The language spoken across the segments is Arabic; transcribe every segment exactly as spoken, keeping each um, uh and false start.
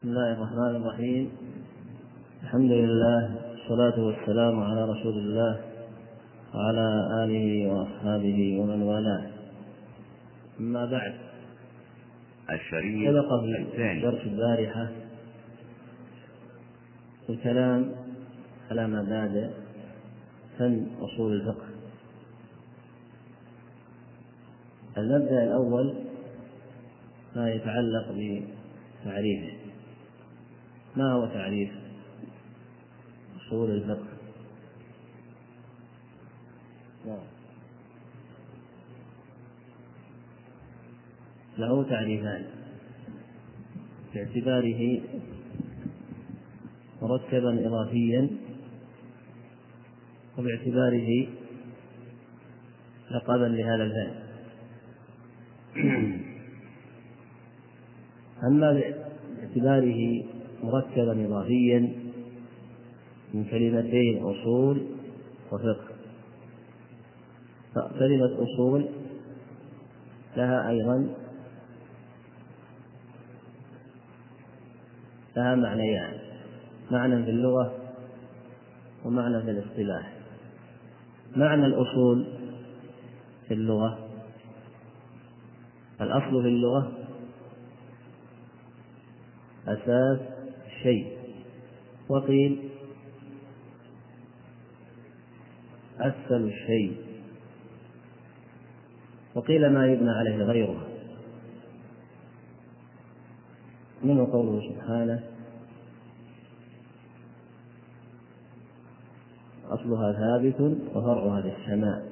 بسم الله الرحمن الرحيم. الحمد لله والصلاة والسلام على رسول الله وعلى آله وأصحابه ومن والاه. أما بعد، الشريط سبق في الثاني درس البارحة الكلام على مبادئ فن أصول الفقه. المبدأ الأول ما يتعلق بتعريفه. ما هو تعريف أصول الفقه؟ له تعريفان باعتباره مركبا إضافيا وباعتباره لقبا لهذا الفن. أما باعتباره مركبا إضافيا من كلمتين أصول وفقه، فكلمة أصول لها أيضا لها معنيان: معنى في اللغة ومعنى في الاصطلاح. معنى الأصول في اللغة، الأصل في اللغة أساس الشيء، وقيل أسفل الشيء، وقيل ما يبنى عليه غيره، منه قوله سبحانه: أصلها ثابت وفرعها في السماء.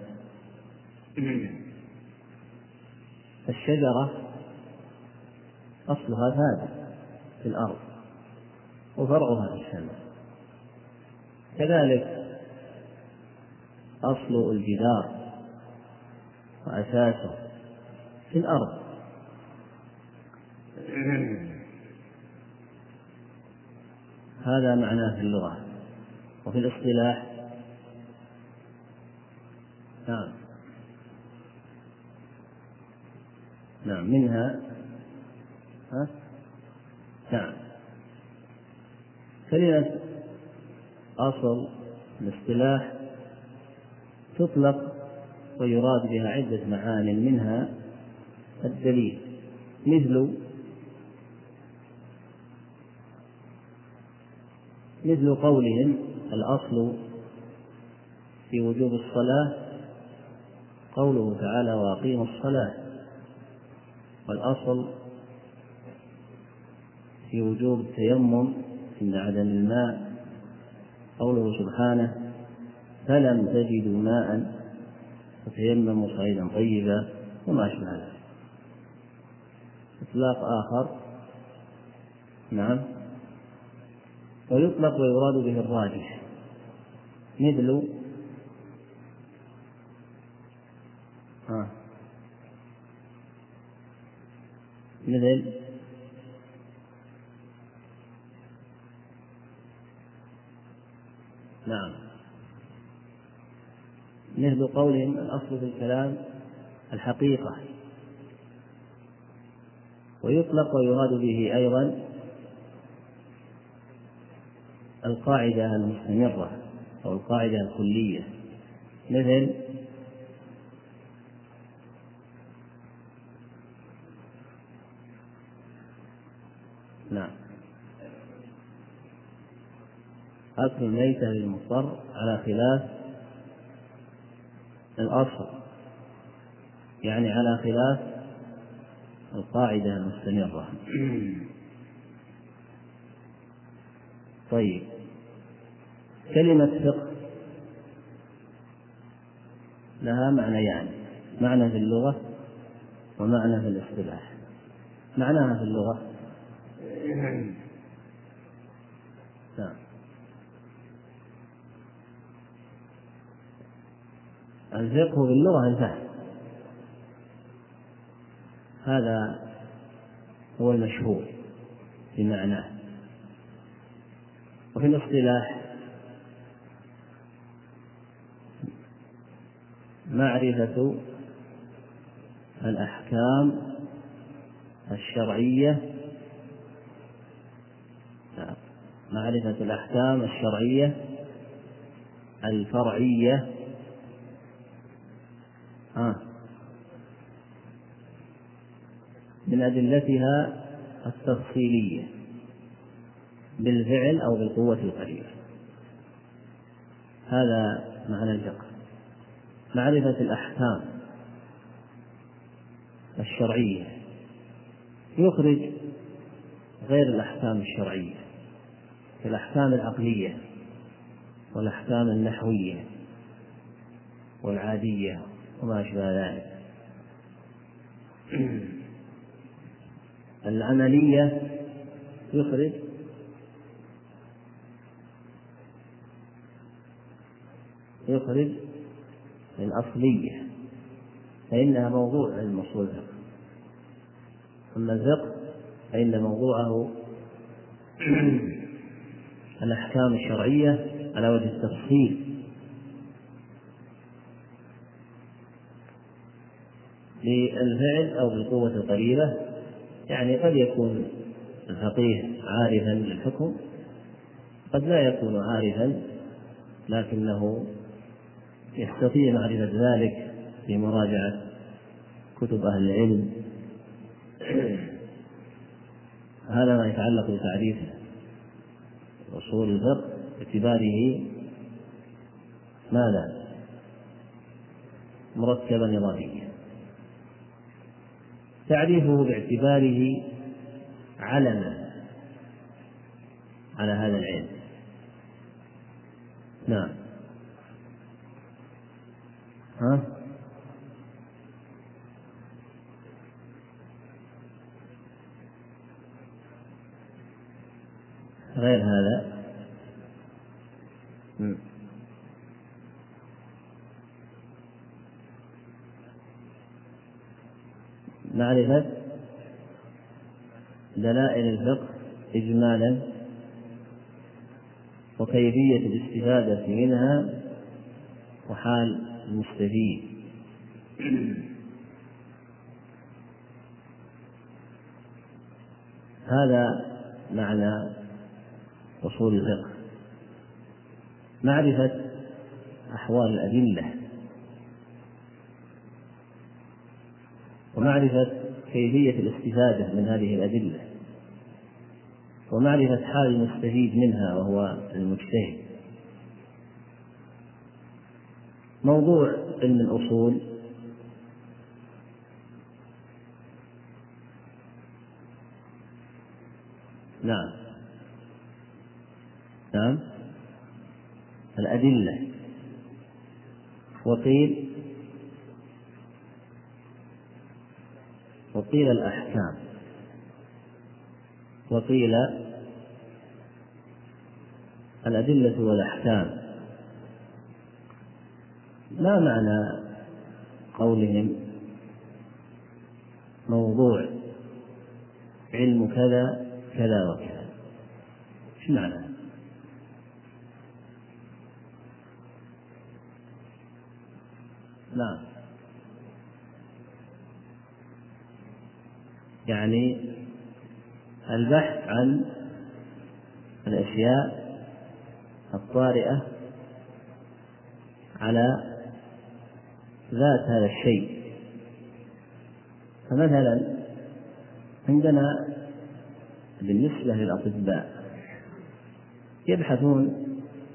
الشجرة أصلها ثابت في الأرض وفرعها في السماء، كذلك أصل الجدار وأساسه في الأرض. هذا معناه في اللغة. وفي الاصطلاح نعم نعم منها ها نعم كلمة أصل الاصطلاح تطلق ويراد بها عدة معان، منها الدليل، مثل مثل قولهم: الأصل في وجوب الصلاة قوله تعالى: وأقيموا الصلاة. والأصل في وجوب التيمم عند عدم الماء قوله سبحانه: فلم تجدوا ماء فتيمموا صعيدا طيبا، وما أشبه ذلك. إطلاق آخر نعم ويطلق ويراد به الراجح، مثل آه. مثل نعم مثل قولهم: الأصل في الكلام الحقيقة. ويطلق ويراد به أيضا القاعدة المستمرة أو القاعدة الكلية، مثل نعم أكل الميتة للمضطر على خلاف الأصل، يعني على خلاف القاعدة المستمرة. طيب، كلمة فقه لها معنيان: معنى في اللغة ومعنى في الاصطلاح. معناها في اللغة نعم الفقه في اللغة الفهم، هذا هو المشهور بمعناه. وفي الاصطلاح معرفة الأحكام الشرعية معرفة الأحكام الشرعية الفرعية آه. من أدلتها التفصيلية بالفعل أو بالقوة القريبة. هذا معنى الفقه، معرفة الأحكام الشرعية يخرج غير الأحكام الشرعية كالأحكام العقلية والأحكام النحوية والعادية وما أشبه ذلك. العملية يخرج يخرج الأصلية فإنها موضوع علم أصول الفقه، أما الفقه فإن موضوعه الأحكام الشرعية على وجه التفصيل بالفعل أو بالقوة القريبة. يعني قد يكون الفقيه عارفا للحكم، قد لا يكون عارفا لكنه يستطيع معرفة ذلك بمراجعة كتب أهل العلم. هذا ما يتعلق بتعريف أصول الفقه باعتباره ماذا؟ مركبا نظاميا. تعريفه باعتباره علما على هذا العلم. نعم. ها؟ غير هذا م. معرفة دلائل الفقه إجمالا وكيفية الاستفادة منها وحال المستفيد. هذا معنى أصول الفقه، معرفة أحوال الأدلة ومعرفة كيفية الاستفادة من هذه الأدلة ومعرفة حال المستفيد منها وهو المجتهد. موضوع علم الأصول نعم نعم الأدلة، وقيل وقيل الأحكام، وقيل الأدلة والأحكام. ما معنى قولهم موضوع علم كذا كذا وكذا؟ ايش معنى؟ نعم، يعني البحث عن الأشياء الطارئة على ذات هذا الشيء. فمثلا عندنا بالنسبة للأطباء يبحثون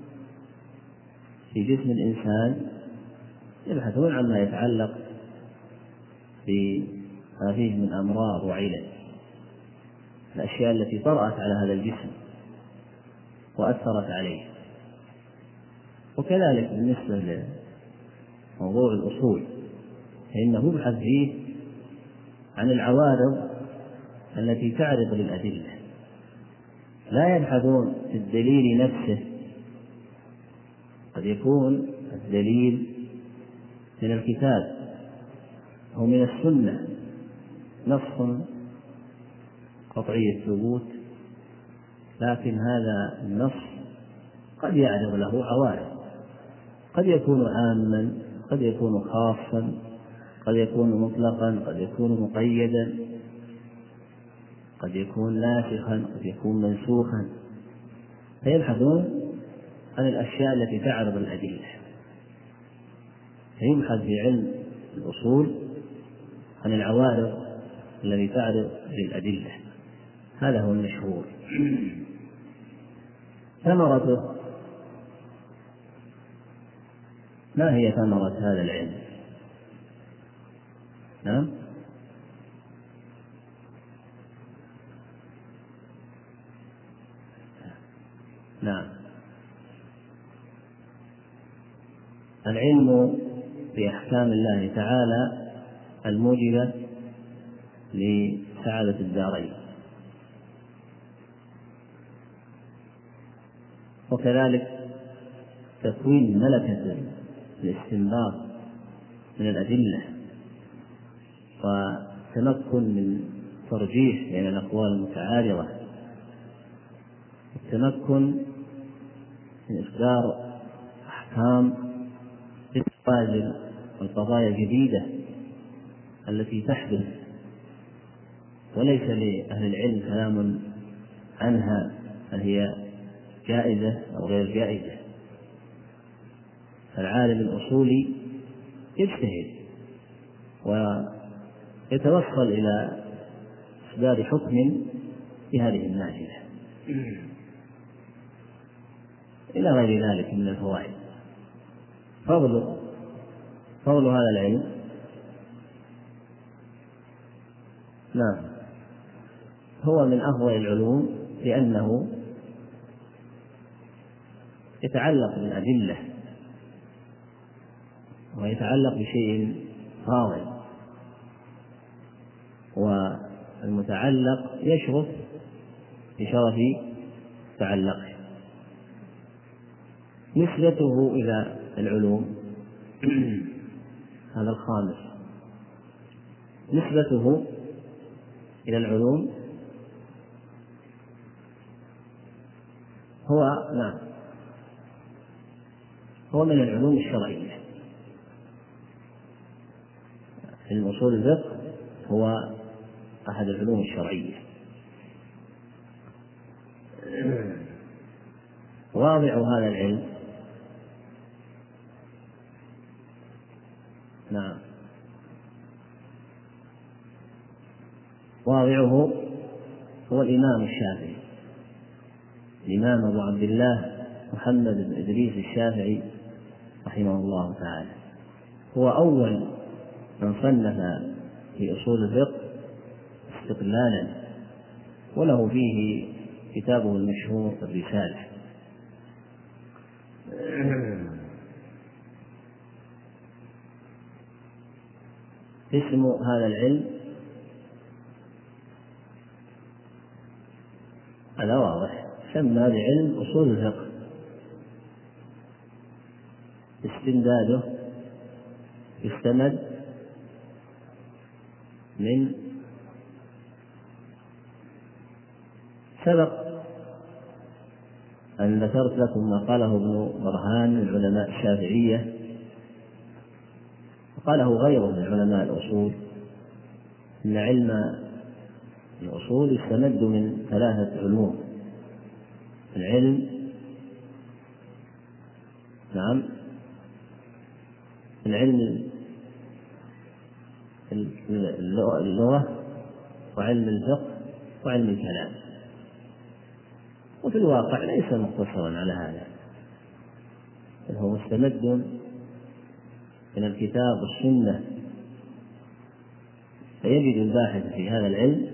في جسم الإنسان، يبحثون عما يتعلق بما فيه من أمراض وعلل، الأشياء التي طرأت على هذا الجسم وأثرت عليه. وكذلك بالنسبة لموضوع الأصول فإنه يبحث فيه عن العوارض التي تعرض للأدلة، لا يبحثون في الدليل نفسه. قد يكون الدليل من الكتاب أو من السنة نص قطعي الثبوت، لكن هذا النص قد يعرض له عوارض، قد يكون عاما، قد يكون خاصا، قد يكون مطلقا، قد يكون مقيدا، قد يكون ناسخا، قد يكون منسوخا. فيبحثون عن الأشياء التي تعرض الأدلة، فيبحث في علم الأصول عن العوارض التي تعرض للأدلة، هذا هو المشهور. ثمرته، ما هي ثمرة هذا العلم؟ نعم نعم العلم بأحكام الله تعالى الموجبة لسعادة الدارين، وكذلك تكوين ملكة الاستنباط من الأدلة، وتمكن من ترجيح بين الأقوال المتعارضة، التمكن من إصدار أحكام للنوازل والقضايا الجديدة التي تحدث وليس لأهل العلم كلام عنها هل هي جائزة أو غير جائزة. فالعالم الأصولي يجتهد ويتوصل إلى إصدار حكم في هذه الناحية إلى غير ذلك من الفوائد. فضل فضل هذا العلم، نعم، هو من أفضل العلوم لأنه يتعلق بالأدلة ويتعلق بشيء فاضل، والمتعلق يشرف بشرف تعلقه. نسبته إلى العلوم هذا الخامس، نسبته إلى العلوم هو نعم هو من العلوم الشرعية. علم أصول الفقه هو أحد العلوم الشرعية. واضع هذا العلم نعم واضعه هو الإمام الشافعي، الإمام أبو عبد الله محمد بن إدريس الشافعي رحمه الله تعالى، هو أول من صنف في أصول الفقه استقلالا، وله فيه كتابه المشهور الرسالة. اسم هذا العلم على واضح، سمى بعلم أصول الفقه، استمداده يستمد من سبق أن ذكرت لكم ما قاله ابن برهان من علماء الشافعية، وقاله غيره من علماء الأصول، إن علم الأصول يستمد من ثلاثة علوم: العلم نعم العلم اللغة، وعلم الفقه، وعلم الكلام. وفي الواقع ليس مقتصرا على هذا، بل هو مستمد من الكتاب والسنة، فيجد الباحث في هذا العلم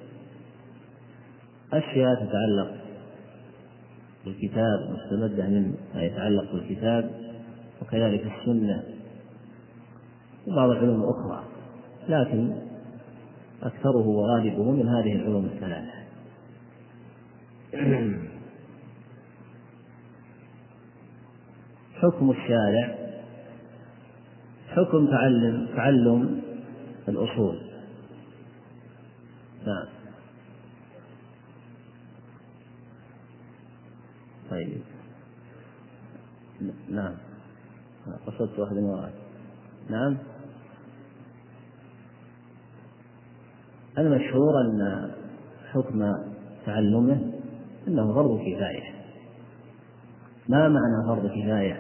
أشياء تتعلق بالكتاب مستمدة من ما يتعلق بالكتاب، وكذلك السنة وبعض العلوم الأخرى، لكن أكثره وغالبه من هذه العلوم الثلاثة. حكم الشارع حكم تعلم تعلم الأصول. نعم طيب نعم قصدت واحد من وراء. نعم المشهور أن حكم تعلمه أنه فرض كفاية، ما معنى فرض كفاية؟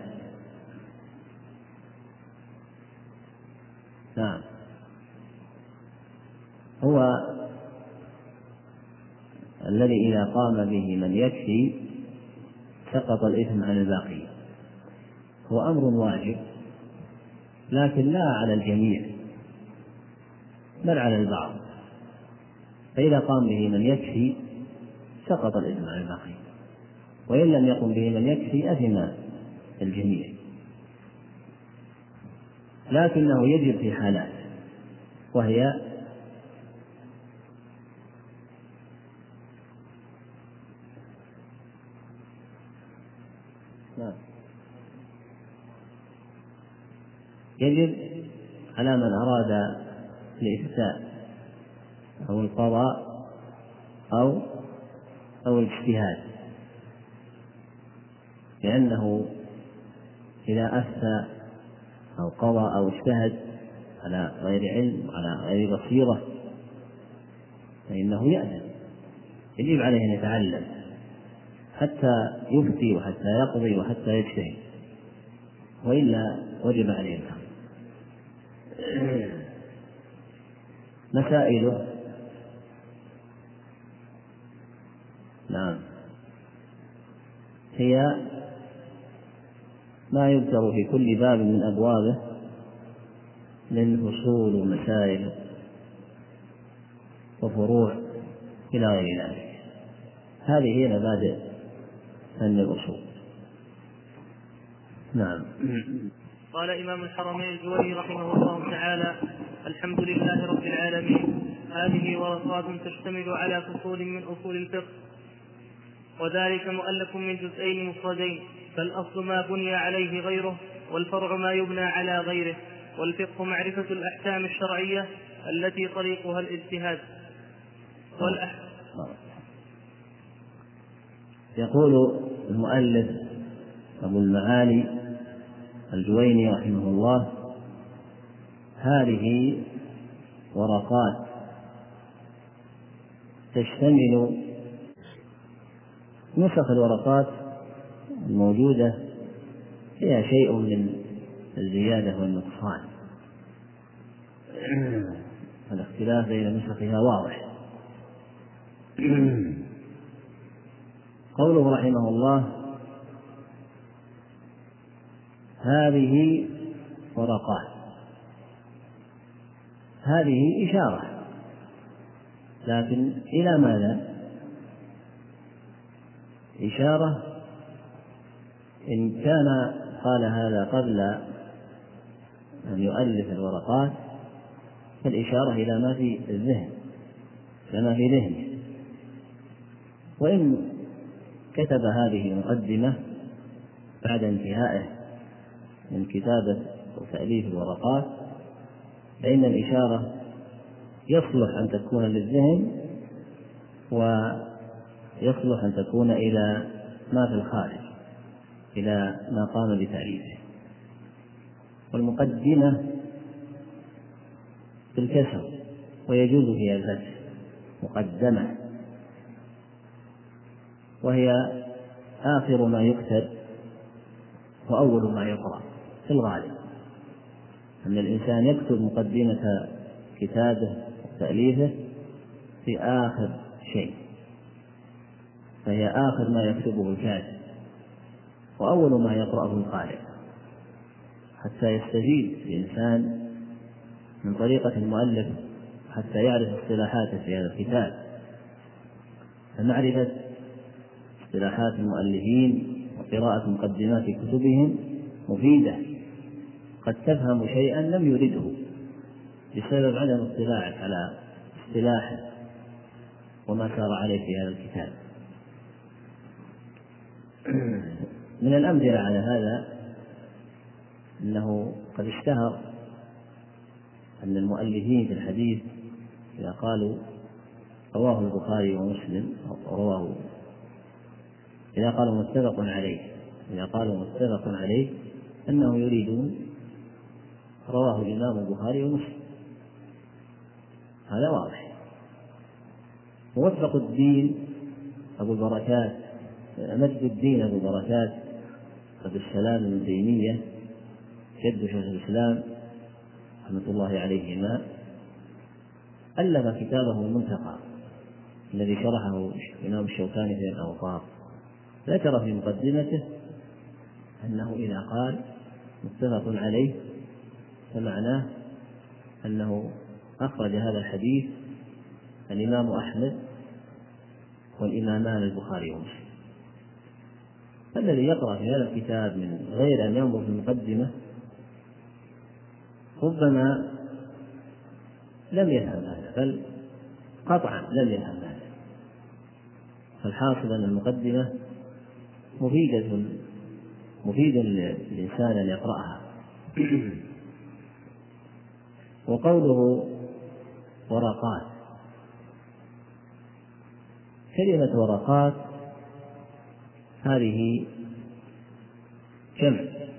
نعم، هو الذي إذا قام به من يكفي سقط الإثم عن الباقي. هو أمر واجب لكن لا على الجميع بل على البعض، فإذا قام به من يكفي سقط الإثم عن الباقي، وإن لم يقم به من يكفي أثم الجميع، لكنه يجب في حالات، وهي يجب على من أراد الإفتاء أو القضاء أو أو الاجتهاد، لأنه إذا أفتى أو قضى أو اجتهد على غير علم وعلى غير بصيرة فإنه يأثم، يجب عليه أن يتعلم حتى يفتي وحتى يقضي وحتى يجتهد، وإلا وجب عليه الحق. مسائله نعم هي ما يذكر في كل باب من أبوابه من فصول ومسائل وفروع إلى غير ذلك. هذه هي مبادئ فن الأصول. نعم. قال إمام الحرمين الجويني رحمه الله تعالى: الحمد لله رب العالمين. هذه ورقات تشتمل على فصول من أصول الفقه، وذلك مؤلف من جزئين مفردين، فالأصل ما بني عليه غيره، والفرع ما يبنى على غيره. والفقه معرفة الأحكام الشرعية التي طريقها الاجتهاد. والأحكام يقول المؤلف أبو المعالي الجويني رحمه الله: هذه ورقات تشتمل، نسخ الورقات الموجودة فيها شيء من الزيادة والنقصان، الاختلاف بين نسخها واضح. قوله رحمه الله: هذه ورقات، هذه إشارة، لكن إلى ماذا؟ إشارة إن كان قال هذا قبل أن يؤلف الورقات فالإشارة إلى ما في الذهن، كما في ذهنه، وإن كتب هذه المقدمة بعد انتهائه من كتابة وتأليف الورقات فإن الإشارة يصلح أن تكون للذهن ويصلح أن تكون إلى ما في الخارج، إلى ما قام بتأليفه. والمقدمة بالكسر ويجوز فيها الفتح، مقدمة، وهي آخر ما يكتب وأول ما يقرأ في الغالب، أن الإنسان يكتب مقدمة كتابه وتأليفه في آخر شيء، فهي آخر ما يكتبه الكاتب وأول ما يقرأه القارئ، حتى يستفيد الإنسان من طريقة المؤلف حتى يعرف اصطلاحاته في هذا الكتاب. فمعرفة اصطلاحات المؤلفين وقراءة مقدمات كتبهم مفيدة، قد تفهم شيئا لم يرده بسبب عدم اطلاعك على اصطلاحه وما سار عليه في هذا الكتاب. من الأمثلة على هذا أنه قد اشتهر أن المؤلفين في الحديث إذا قالوا رواه البخاري ومسلم أو رواه إذا قالوا متفق عليه إذا قالوا متفق عليه أنهم يريدون رواه الإمام البخاري ومسلم، هذا واضح. موفق الدين أبو البركات مجد الدين أبو البركات عبد السلام بن تيمية جد شيخ الإسلام رحمة الله عليهما ألف كتابه المنتقى الذي شرحه الإمام الشوكاني في الأوطار، ذكر في مقدمته أنه إذا قال متفق عليه فمعناه أنه أخرج هذا الحديث الإمام أحمد والإمامان البخاري ومسلم. فالذي يقرأ في هذا الكتاب من غير أن ينظر في المقدمة ربما لم يفهم هذا، بل قطعا لم يفهم هذا. فالحاصل أن المقدمة مفيدة مفيد للإنسان أن يقرأها. وقوله ورقات، كلمة ورقات هذه جمع.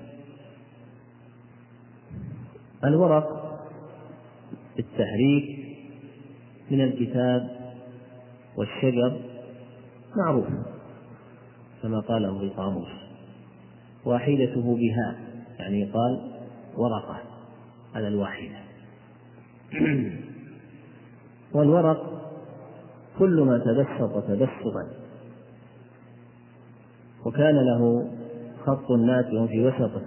الورق بالتحريك من الكتاب والشجر معروف كما قاله في القاموس، واحدته بها يعني قال ورقة على الواحدة. والورق كل ما تبسط تبسطا وكان له خط ناتئ في وسطه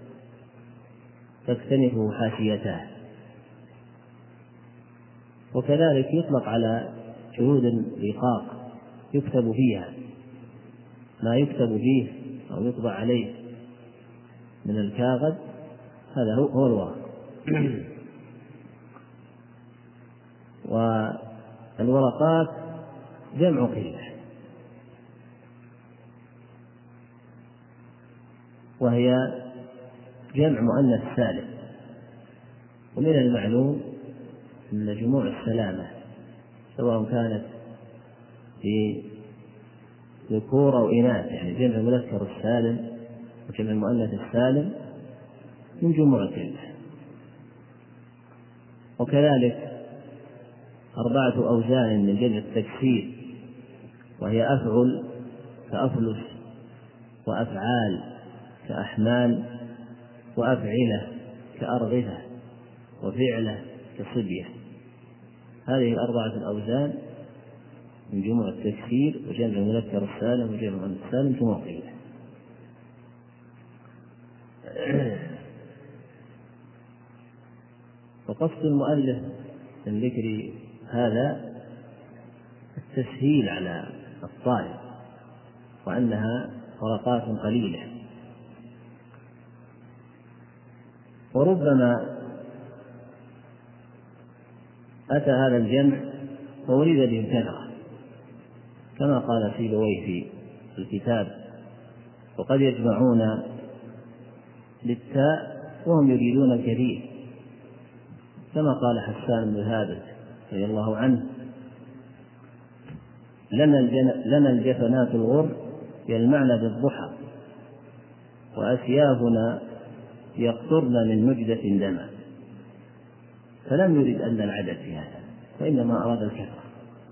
تكتنفه حاشيتاه. وكذلك يطلق على جهود الرقاق يكتب فيها ما يكتب فيه أو يطبع عليه من الكاغذ، هذا هو الورق. والورقات جمع قلة، وهي جمع مؤنث سالم. ومن المعلوم أن جموع السلامة سواء كانت في ذكور أو إناث، يعني جمع المذكر السالم وجمع المؤنث السالم من جموع الكلمة. وكذلك أربعة أوزان من جمع التكسير، وهي أفعل كأفلس، وأفعال كأحمال، وأفعلة كأرغفة، وفعلة كصبية. هذه الأربعة الأوزان من جموع التكسير وجمع المذكر السالم وجمع المؤنث السالم جموع قلة. وقصد المؤلف من ذكر هذا التسهيل على الطالب، وأنها ورقات قليلة. وربما أتى هذا الجمع وأريد به الكثرة كما قال سيبويه في الكتاب: وقد يجمعون للتاء وهم يريدون الكثير، كما قال حسان بن ثابت رضي الله عنه: لنا الجفنات الغر يلمعن بالضحى، وأسيافنا يقطرن من مجدة دما. فلم يرد أن العدد في هذا، وإنما أراد الكثرة.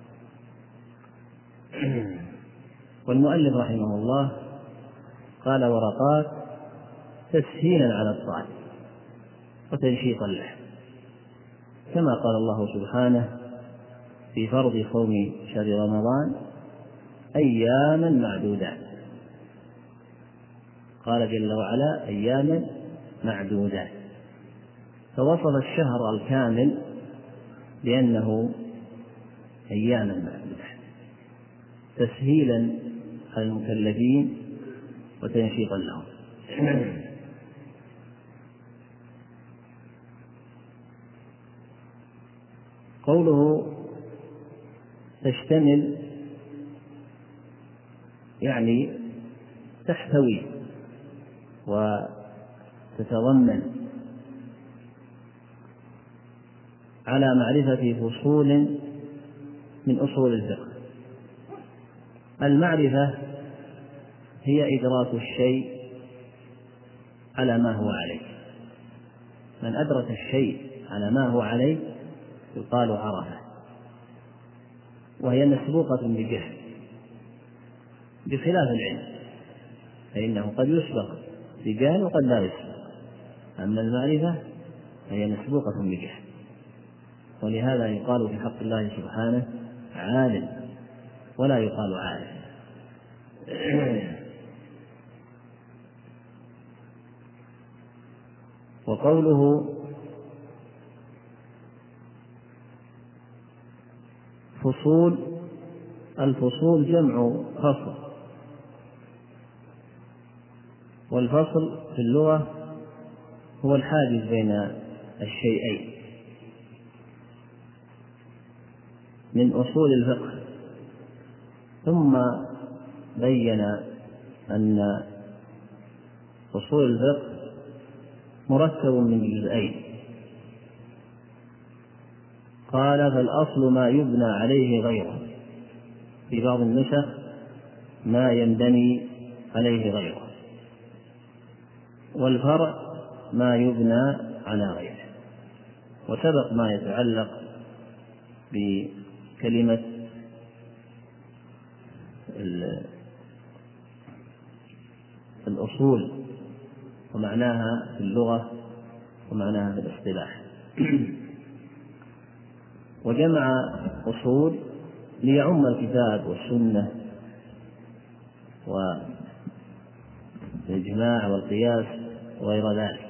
والمؤلف رحمه الله قال ورقات تسهيلا على الطالب وتنشيطا له، كما قال الله سبحانه في فرض صوم شهر رمضان: أياما معدودات. قال جل وعلا: أياما معدودات، فوصف الشهر الكامل بأنه أياما معدودات تسهيلا على المكلفين وتنشيطا لهم. قوله تشتمل يعني تحتوي وتتضمن على معرفة فصول من أصول الفقه. المعرفة هي إدراك الشيء على ما هو عليه. من أدرك الشيء على ما هو عليه يقال عرفه، وهي مسبوقة بجهل، بخلاف العلم فإنه قد يسبق رجال وقد لا يسبق. أما المعرفة فهي مسبوقة بجهل، ولهذا يقال في حق الله سبحانه عالم ولا يقال عارف. وقوله فصول، الفصول جمع فصل، والفصل في اللغة هو الحاجز بين الشيئين من أصول الفقه. ثم بين أن أصول الفقه مركب من جزئين، قال فالأصل ما يبنى عليه غيره، في بعض النسخ ما ينبني عليه غيره، والفرع ما يبنى على غيره. وسبق ما يتعلق بكلمة الأصول ومعناها في اللغة ومعناها في الاصطلاح. وجمع أصول ليعم الكتاب والسنة والإجماع والقياس وغير ذلك.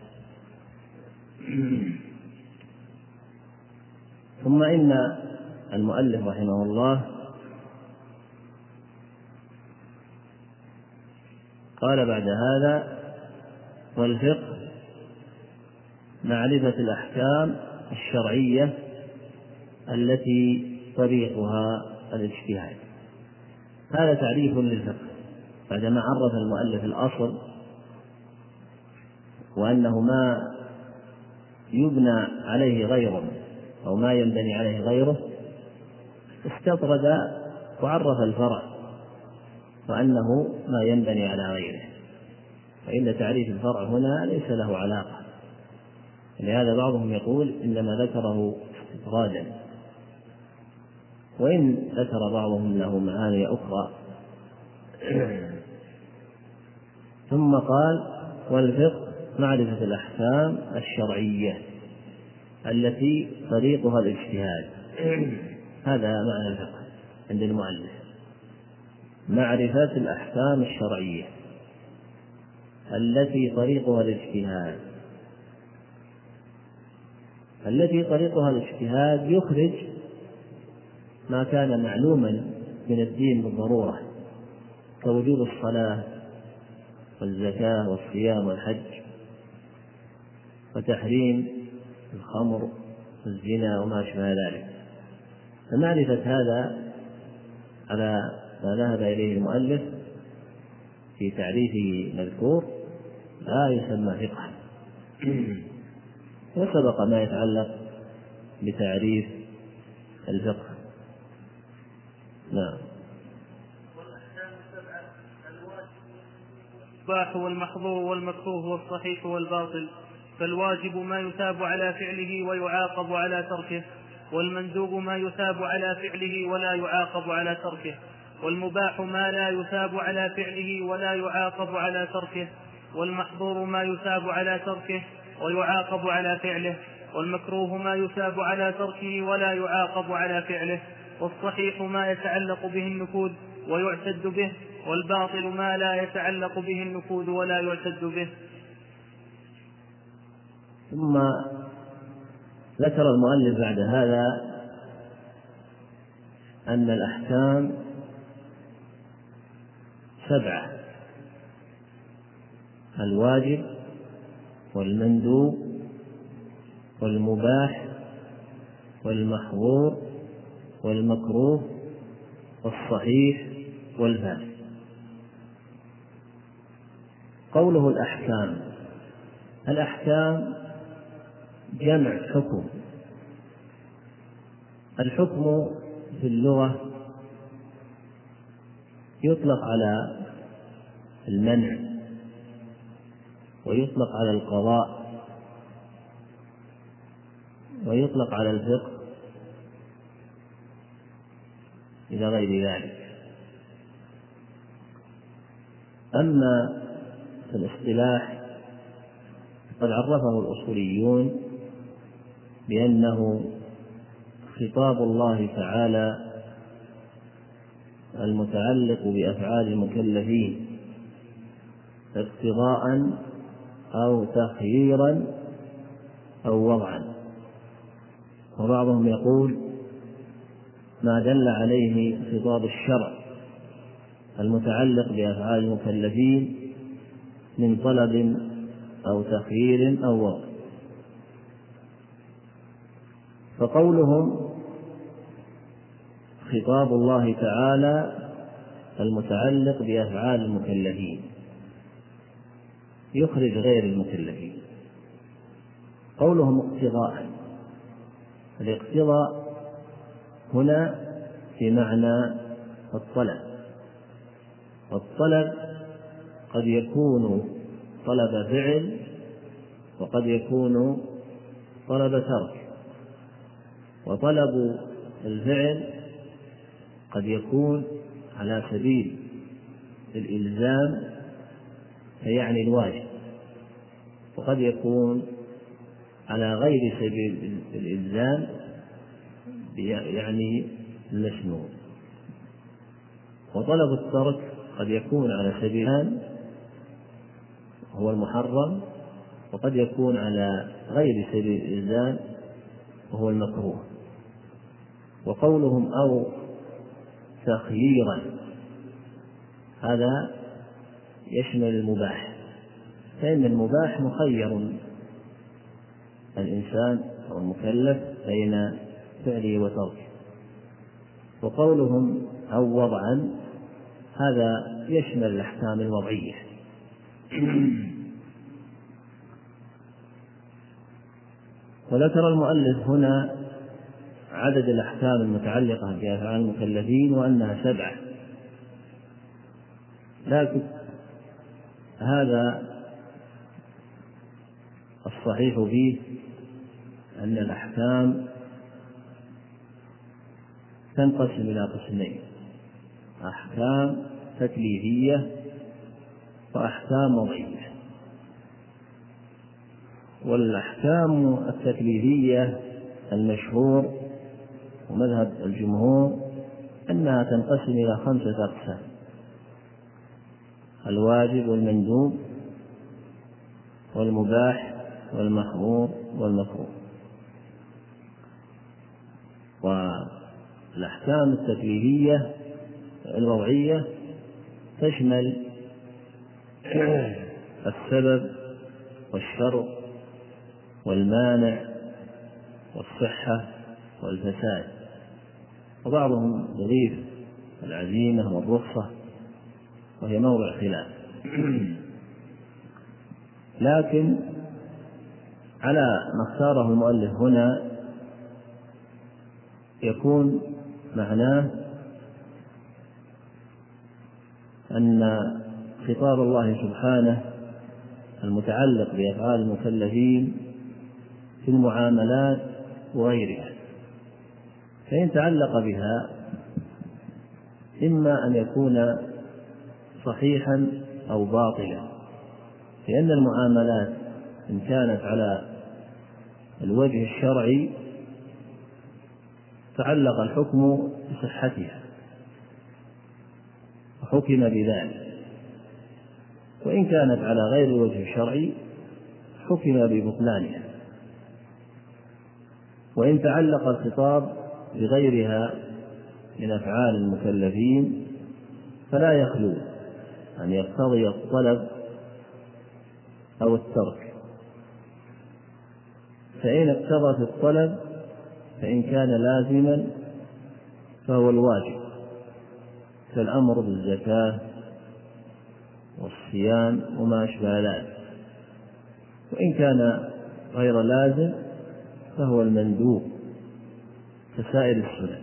ثم إن المؤلف رحمه الله قال بعد هذا: والفقه معرفة الأحكام الشرعية التي طريقها الاجتهاد. هذا تعريف للفقه بعدما عرف المؤلف الأصل وأنه ما يبنى عليه غيره أو ما ينبني عليه غيره، استطرد وعرف الفرع وأنه ما ينبني على غيره، فإن تعريف الفرع هنا ليس له علاقة. لهذا بعضهم يقول إنما ذكره استطرادا، وإن ذكر بعضهم له معاني أخرى. ثم قال: والفقه معرفة الأحكام الشرعية التي طريقها الاجتهاد. هذا معنى الفقه عند المؤلف، معرفة الأحكام الشرعية التي طريقها الاجتهاد. التي طريقها الاجتهاد يخرج ما كان معلوما من الدين بالضرورة كوجوب الصلاة والزكاة والصيام والحج، وتحريم الخمر والزنا وما أشبه ذلك. فمعرفة هذا على ما ذهب إليه المؤلف في تعريفه مذكور لا يسمى فقها. وسبق ما يتعلق بتعريف الفقه. نعم. والأحكام السبعة: الواجب والمباح والمحظور والمكروه والصحيح والباطل. فالواجب ما يثاب على فعله ويعاقب على تركه، والمندوب ما يثاب على فعله ولا يعاقب على تركه، والمباح ما لا يثاب على فعله ولا يعاقب على تركه، والمحظور ما يثاب على تركه ويعاقب على فعله، والمكروه ما يثاب على تركه ولا يعاقب على فعله، والصحيح ما يتعلق به النفوذ ويعتد به، والباطل ما لا يتعلق به النفوذ ولا يعتد به. ثم ذكر المؤلف بعد هذا أن الأحكام سبعة: الواجب والمندوب والمباح والمحظور والمكروه والصحيح والفاسد. قوله الأحكام، الأحكام جمع حكم. الحكم في اللغة يطلق على المنع، ويطلق على القضاء، ويطلق على الفقه إلى غير ذلك. أما في الاصطلاح قد عرفه الأصوليون بأنه خطاب الله تعالى المتعلق بأفعال المكلفين اقتضاء أو تخييرا أو وضعا. وبعضهم يقول ما دل عليه خطاب الشرع المتعلق بأفعال المكلفين من طلب أو تخيير أو وضع. فقولهم خطاب الله تعالى المتعلق بأفعال المكلفين يخرج غير المكلفين. قولهم اقتضاء، الاقتضاء هنا في معنى الطلب، والطلب قد يكون طلب فعل وقد يكون طلب ترك. وطلب الفعل قد يكون على سبيل الإلزام فيعني الواجب، وقد يكون على غير سبيل الإلزام يعني المسنون. وطلب الترك قد يكون على سبيل هو المحرم، وقد يكون على غير سبيل الإلزام وهو المكروه. وقولهم أو تخييرا هذا يشمل المباح، فإن المباح مخير الإنسان أو المكلف بين فعله وتركه. وقولهم أو وضعا هذا يشمل الأحكام الوضعية. وذكر المؤلف هنا عدد الأحكام المتعلقة بأفعال المكلفين وأنها سبعة، لكن هذا الصحيح فيه أن الأحكام تنقسم إلى قسمين: أحكام تكليفية وأحكام وضعية. والأحكام التكليفية المشهور ومذهب الجمهور أنها تنقسم إلى خمسة أقسام: الواجب والمندوب والمباح والمحظور والمكروه. والأحكام التكليفية الوضعية تشمل السبب والشرط والمانع والصحة والفساد، وبعضهم يضيف العزيمة والرخصة وهي موضع خلاف. لكن على ما اختاره المؤلف هنا يكون معناه أن خطاب الله سبحانه المتعلق بأفعال المكلفين في المعاملات وغيرها، فإن تعلق بها إما أن يكون صحيحا أو باطلا، لأن المعاملات إن كانت على الوجه الشرعي تعلق الحكم بصحتها وحكم بذلك، وإن كانت على غير الوجه الشرعي حكم ببطلانها. وإن تعلق الخطاب بغيرها من أفعال المكلفين فلا يخلو أن يقتضي الطلب أو الترك. فإن اقتضت الطلب فإن كان لازما فهو الواجب كالأمر بالزكاة والصيام وما أشبه ذلك، وإن كان غير لازم فهو المندوب كسائر السنن.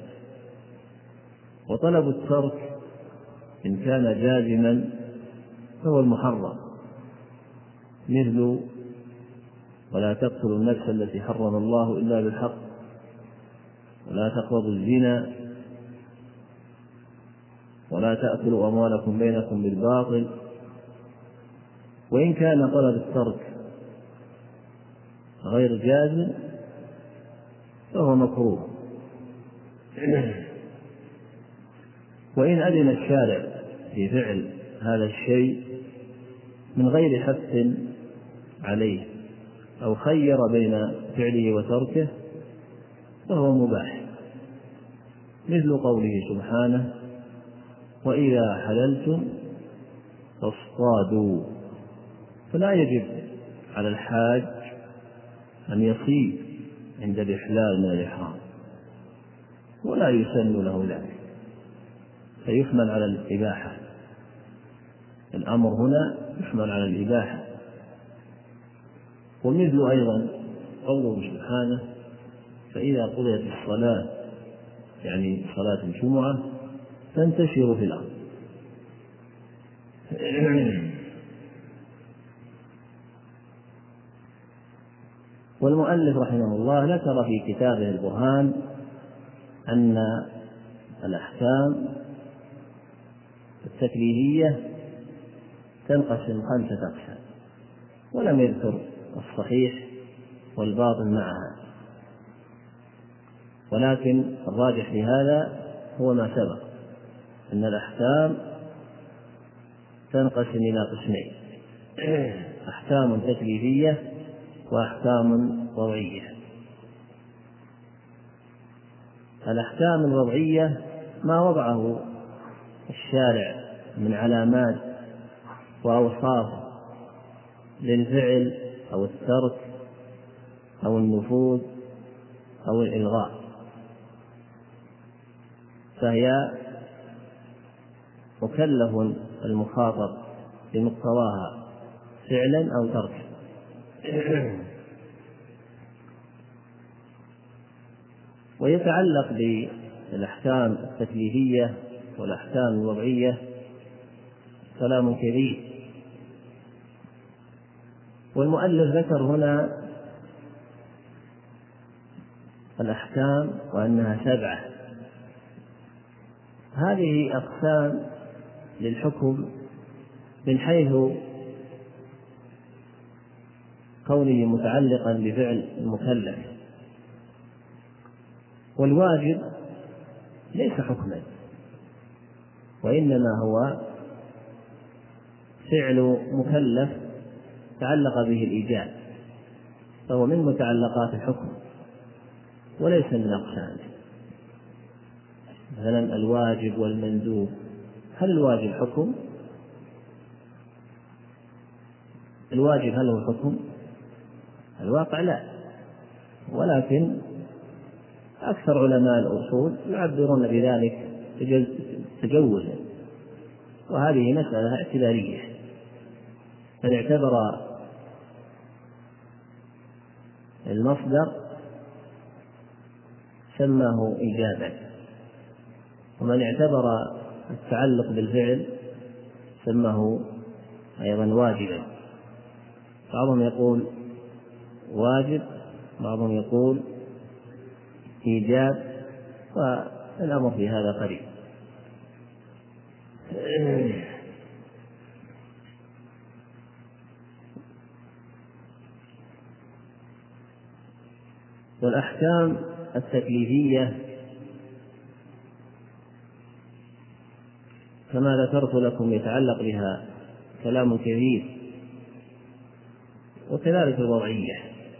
وطلب الترك إن كان جازما فهو المحرم، مثل ولا تقتلوا النفس التي حرم الله إلا بالحق ولا تقربوا الزنا ولا تأكلوا أموالكم بينكم بالباطل وإن كان طلب الترك غير جازم فهو مكروه. وإن أذن الشارع في فعل هذا الشيء من غير حث عليه أو خير بين فعله وتركه فهو مباح، مثل قوله سبحانه: وإذا حللتم فاصطادوا. فلا يجب على الحاج أن يصيد عند الإحلال من الإحرام، ولا يسن له ذلك، فيحمل على الإباحة. الأمر هنا يحمل على الإباحة. ومثل أيضا قوله سبحانه: فإذا قضيت الصلاة، يعني صلاة الجمعة، فانتشروا في الأرض. والمؤلف رحمه الله ذكر في كتابه البرهان أن الأحكام التكليفية تنقسم خمسة أقسام، ولم يذكر الصحيح والباطل معها، ولكن الراجح في هذا هو ما سبق، أن الأحكام تنقسم إلى قسمين: أحكام تكليفية وأحكام وضعية. الأحكام الوضعية ما وضعه الشارع من علامات وأوصاف للفعل أو الترك أو النفوذ أو الإلغاء، فهي مكلف المخاطب بمقتضاها فعلا أو تركا. ويتعلق بالأحكام التكليفية والأحكام الوضعية كلام كبير، والمؤلف ذكر هنا الأحكام وأنها سبعة. هذه أقسام للحكم من حيث كونه متعلقا بفعل المكلف، والواجب ليس حكما، وإنما هو فعل مكلف تعلق به الإيجاب، فهو من متعلقات الحكم وليس من أقسامه. مثلا الواجب والمندوب، هل الواجب حكم؟ الواجب هل هو حكم؟ الواقع لا، ولكن أكثر علماء الأصول يعبرون بذلك تجوزا، وهذه مسألة اعتبارية، من اعتبر المصدر سماه إيجابا، ومن اعتبر التعلق بالفعل سماه أيضا واجبا. بعضهم يقول واجب، بعضهم يقول إيجاب، والأمر في هذا قريب. والأحكام التكليفية كما ذكرت لكم يتعلق بها كلام كثير، وكذلك الوضعية.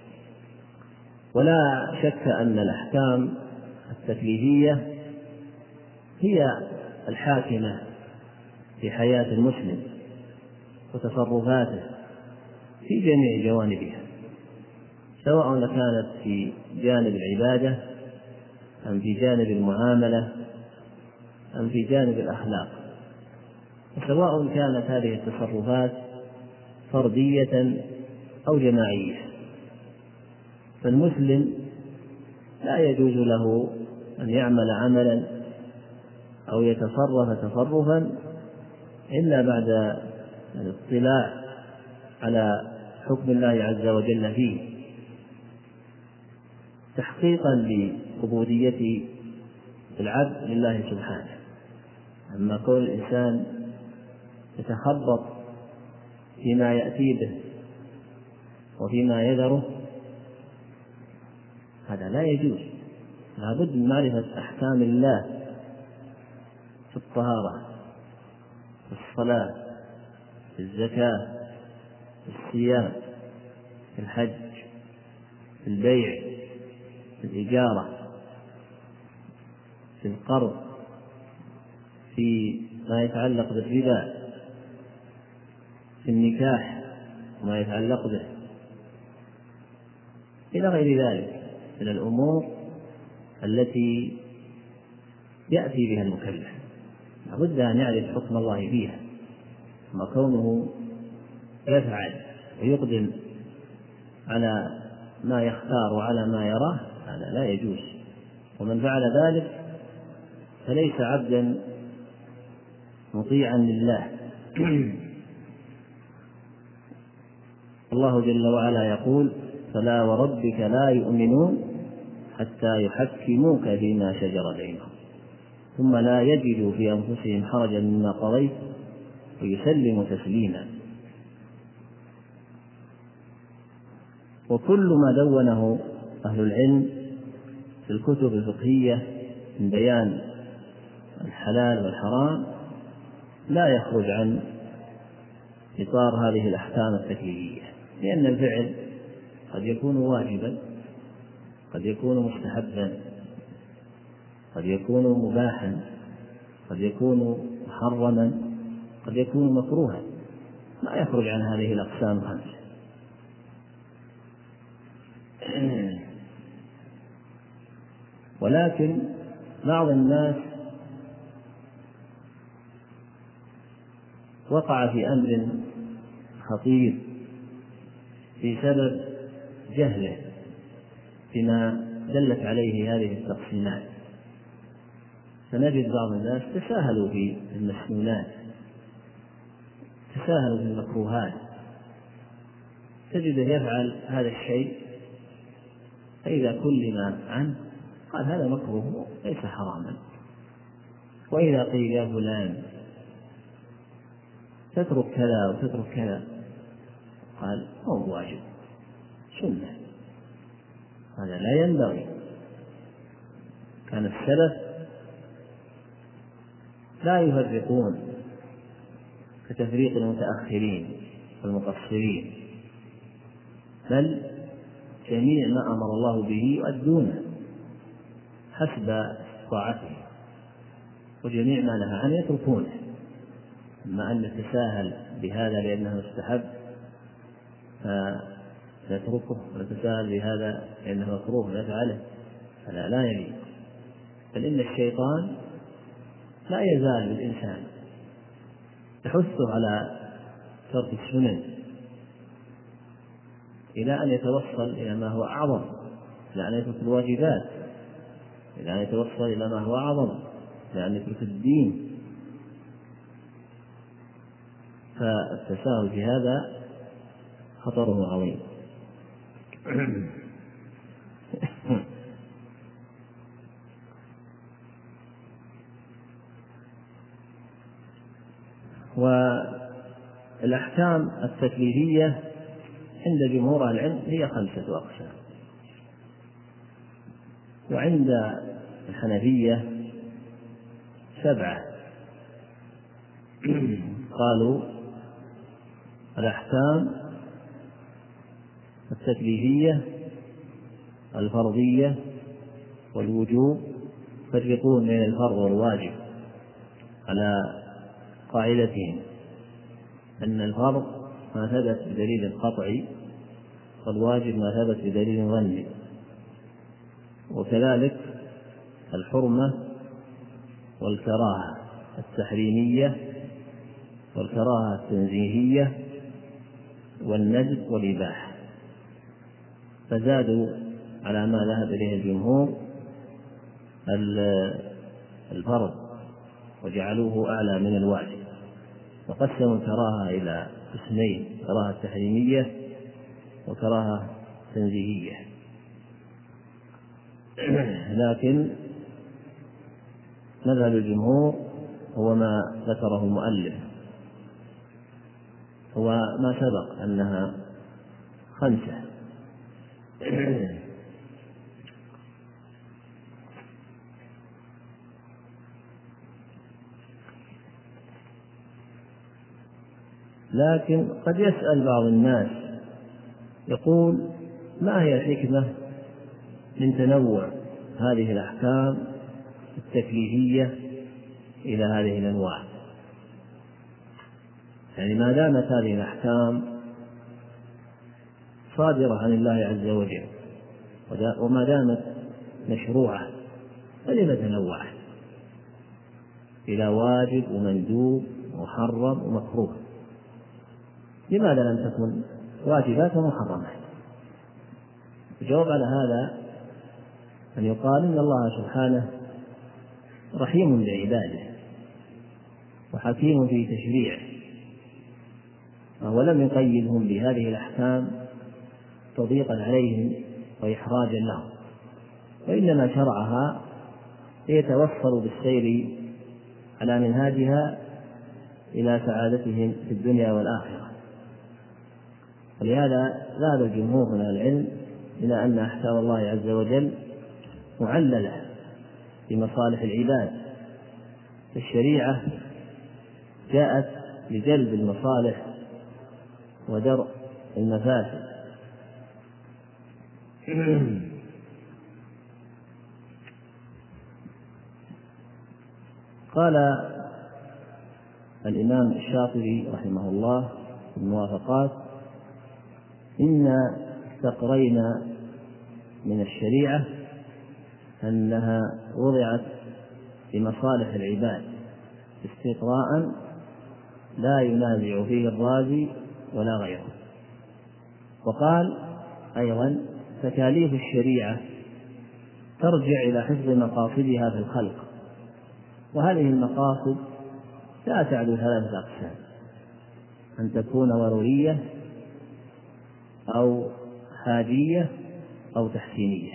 ولا شك أن الأحكام التكليفية هي الحاكمة في حياة المسلم وتصرفاته في جميع جوانبها، سواء كانت في جانب العبادة أم في جانب المعاملة أم في جانب الأخلاق، وسواء كانت هذه التصرفات فردية أو جماعية. فالمسلم لا يجوز له أن يعمل عملا أو يتصرف تصرفا إلا بعد الاطلاع على حكم الله عز وجل فيه، تحقيقا لعبودية العبد لله سبحانه. أما كون الإنسان يتخبط فيما يأتي به وفيما يذره، هذا لا يجوز. لا بد من معرفة أحكام الله في الطهارة، في الصلاة، في الزكاة، في الصيام، في الحج، في البيع، في الإجارة، في القرض، في ما يتعلق بالربا، في النكاح وما يتعلق به، إلى غير ذلك من الأمور التي يأتي بها المكلف. لابد أن يعرف حكم الله فيها، ما كونه يفعل ويقدم على ما يختار وعلى ما يراه هذا لا يجوز. ومن فعل ذلك فليس عبدا مطيعا لله. الله جل وعلا يقول: فلا وربك لا يؤمنون حتى يحكموك فيما شجر بينهم ثم لا يجدوا في أنفسهم حرجا مما قضيت ويسلموا تسليما. وكل ما دونه أهل العلم في الكتب الفقهية من بيان الحلال والحرام لا يخرج عن إطار هذه الأحكام التكليفية، لأن الفعل قد يكون واجبا، قد يكون مستحبا، قد يكون مباحا، قد يكون محرما، قد يكون مكروها، ما يخرج عن هذه الأقسام الخمسة. ولكن بعض الناس وقع في أمر خطير بسبب جهله بما دلت عليه هذه التقسيمات، فنجد بعض الناس تساهلوا في المسنونات، تساهلوا في المكروهات، تجده يفعل هذا الشيء فإذا كلم عنه قال هذا مكروه ليس حراما، وإذا قيل يا فلان تترك كذا وتترك كذا قال هو واجب سنة، هذا لا ينبغي. كان السلف لا يفرقون كتفريق المتأخرين والمقصرين، بل جميع ما أمر الله به يؤدونه حسب طاعته، وجميع ما نهى عنه يتركونه. أما أن نتساهل بهذا لأنه مستحب فنتركه، ونتساهل بهذا لأنه مكروه فنفعله، فلا لا يليق. بل إن الشيطان لا يزال بالإنسان يحثه على ترك السنن إلى أن يتوصل إلى ما هو أعظم، إلى أن يترك الواجبات، إلى أن يتوصل إلى ما هو أعظم، إلى أن يترك الدين. فالتساهل في هذا خطره عظيم. والأحكام التكليفية عند جمهور العلم هي خمسة أقسام، وعند الحنفية سبعة. قالوا الأحكام التكليفية الفرضية والوجوب، يفرقون بين الفرض والواجب على قاعدتهم أن الفرض ما ثبت بدليل قطعي، والواجب ما ثبت بدليل ظني. وكذلك الحرمة والكراهة التحريمية والكراهة التنزيهية والندب والإباحة، فزادوا على ما ذهب إليه الجمهور الفرض وجعلوه أعلى من الواجب، وقسموا الكراهة إلى قسمين: كراهة تحريمية وكراهة تنزيهية. لكن مذهب الجمهور هو ما ذكره المؤلف، هو ما سبق أنها خمسة. لكن قد يسأل بعض الناس يقول: ما هي الحكمة من تنوع هذه الأحكام التكليفية إلى هذه الأنواع؟ يعني ما دامت هذه الأحكام صادرة عن الله عز وجل وما دامت مشروعة، فلم تنوعت إلى واجب ومندوب ومحرم ومكروه؟ لماذا لم تكن واجبات ومحرمات؟ الجواب على هذا أن يقال إن الله سبحانه رحيم بعباده وحكيم في تشريعه، ولم يقيدهم بهذه الأحكام تضييقا عليهم وإحراجا لهم، وإنما شرعها ليتوصلوا بالسير على منهاجها إلى سعادتهم في الدنيا والآخرة. ولهذا ذهب الجمهور من العلم إلى أن أحكام الله عز وجل معللة بمصالح العباد، الشريعة جاءت لجلب المصالح ودرء المفاسد. قال الإمام الشاطبي رحمه الله في الموافقات: إنا استقرينا من الشريعة أنها وضعت لمصالح العباد استقراء لا ينازع فيه الرازي ولا غيره. وقال أيضا: تكاليف الشريعة ترجع إلى حفظ مقاصدها في الخلق، وهذه المقاصد لا تعدو ثلاثة أقسام: أن تكون ضرورية أو حاجية أو تحسينية.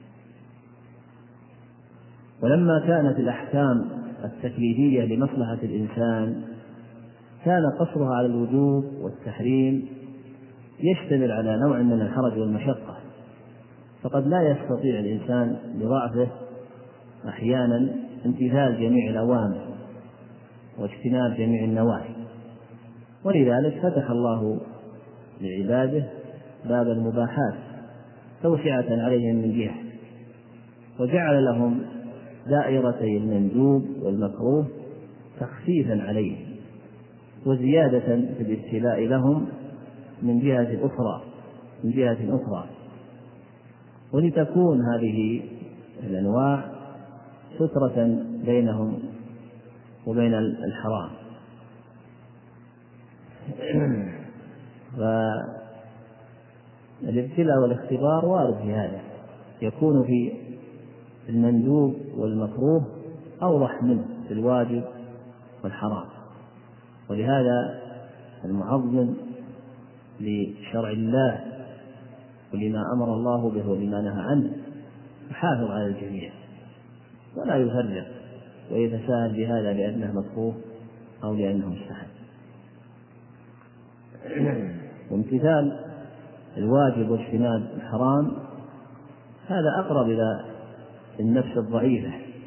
ولما كانت الأحكام التكليفية لمصلحة الإنسان كان قصرها على الوجوب والتحريم يشتمل على نوع من الحرج والمشقة، فقد لا يستطيع الإنسان بضعفه أحيانا امتثال جميع الأوامر واجتناب جميع النواهي، ولذلك فتح الله لعباده باب المباحات توسعة عليهم من جهة، وجعل لهم دائرتي المندوب والمكروه تخفيفا عليهم وزيادة في الابتلاء لهم من جهة أخرى من جهة أخرى ولتكون هذه الأنواع سترة بينهم وبين الحرام. فالابتلاء والاختبار وارد في هذا، يكون في المندوب والمكروه أوضح منه في الواجب والحرام. ولهذا المعظم لشرع الله ولما أمر الله به ولما نهى عنه يحافظ على الجميع ولا يفرق ويتساهل بهذا لأنه مكروه أو لأنه مستحب. وامتثال الواجب واجتناب الحرام هذا أقرب إلى النفس الضعيفة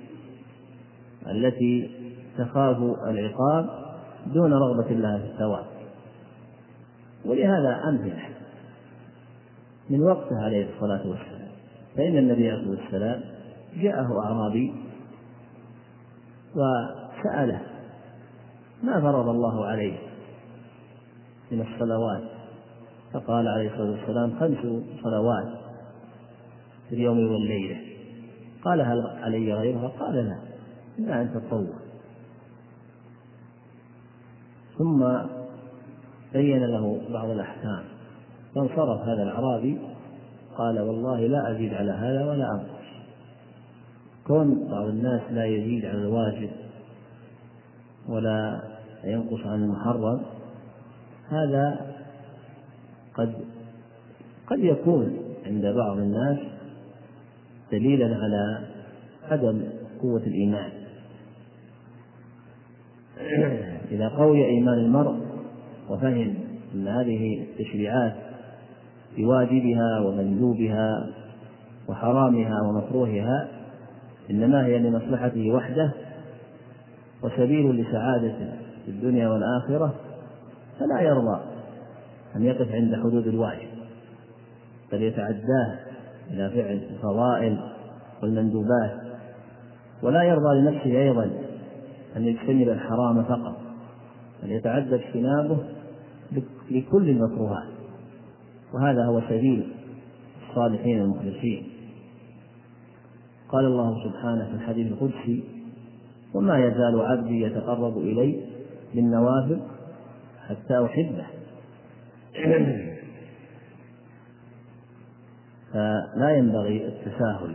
التي تخاف العقاب دون رغبة الله في الثواب. ولهذا أمثلة من وقته عليه الصلاة والسلام، فإن النبي عليه الصلاة والسلام جاءه أعرابي وسأله: ما فرض الله عليه من الصلوات؟ فقال عليه الصلاة والسلام: خمس صلوات في اليوم والليلة. قال: هل علي غيرها؟ قال: لا، إلا أن تطوع. ثم بين له بعض الأحكام، فانصرف هذا الأعرابي قال: والله لا أزيد على هذا ولا أنقص. كون بعض الناس لا يزيد على الواجب ولا ينقص عن المحرم هذا قد قد يكون عند بعض الناس دليلا على عدم قوة الإيمان. إذا قوي إيمان المرء وفهم أن هذه التشريعات بواجبها ومندوبها وحرامها ومكروهها إنما هي لمصلحته وحده وسبيل لسعادته في الدنيا والآخرة، فلا يرضى أن يقف عند حدود الواجب بل يتعداه إلى فعل الفضائل والمندوبات، ولا يرضى لنفسه أيضا أن يجتنب الحرام فقط بل يتعدى اجتنابه لكل المكروهات، وهذا هو سبيل الصالحين المخلصين. قال الله سبحانه في الحديث القدسي: وما يزال عبدي يتقرب إلي بالنوافل حتى أحبه. فلا ينبغي التساهل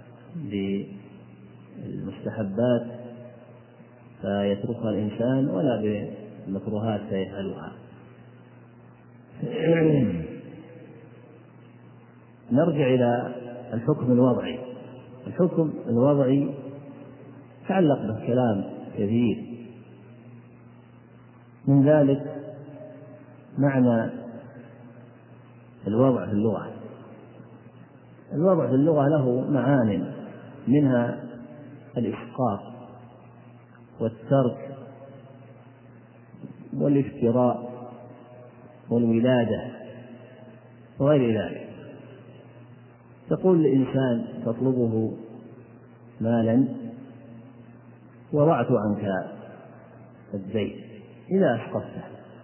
بالمستحبات فيتركها الإنسان ولا بالمكروهات فيفعلها. نرجع إلى الحكم الوضعي. الحكم الوضعي تعلق به كلام كثير، من ذلك معنى الوضع في اللغة. الوضع في اللغة له معان، منها الإسقاط والترك والافتراء والولادة وغير ذلك. تقول لإنسان تطلبه مالا: وضعت عنك الدين إذا أسقطته.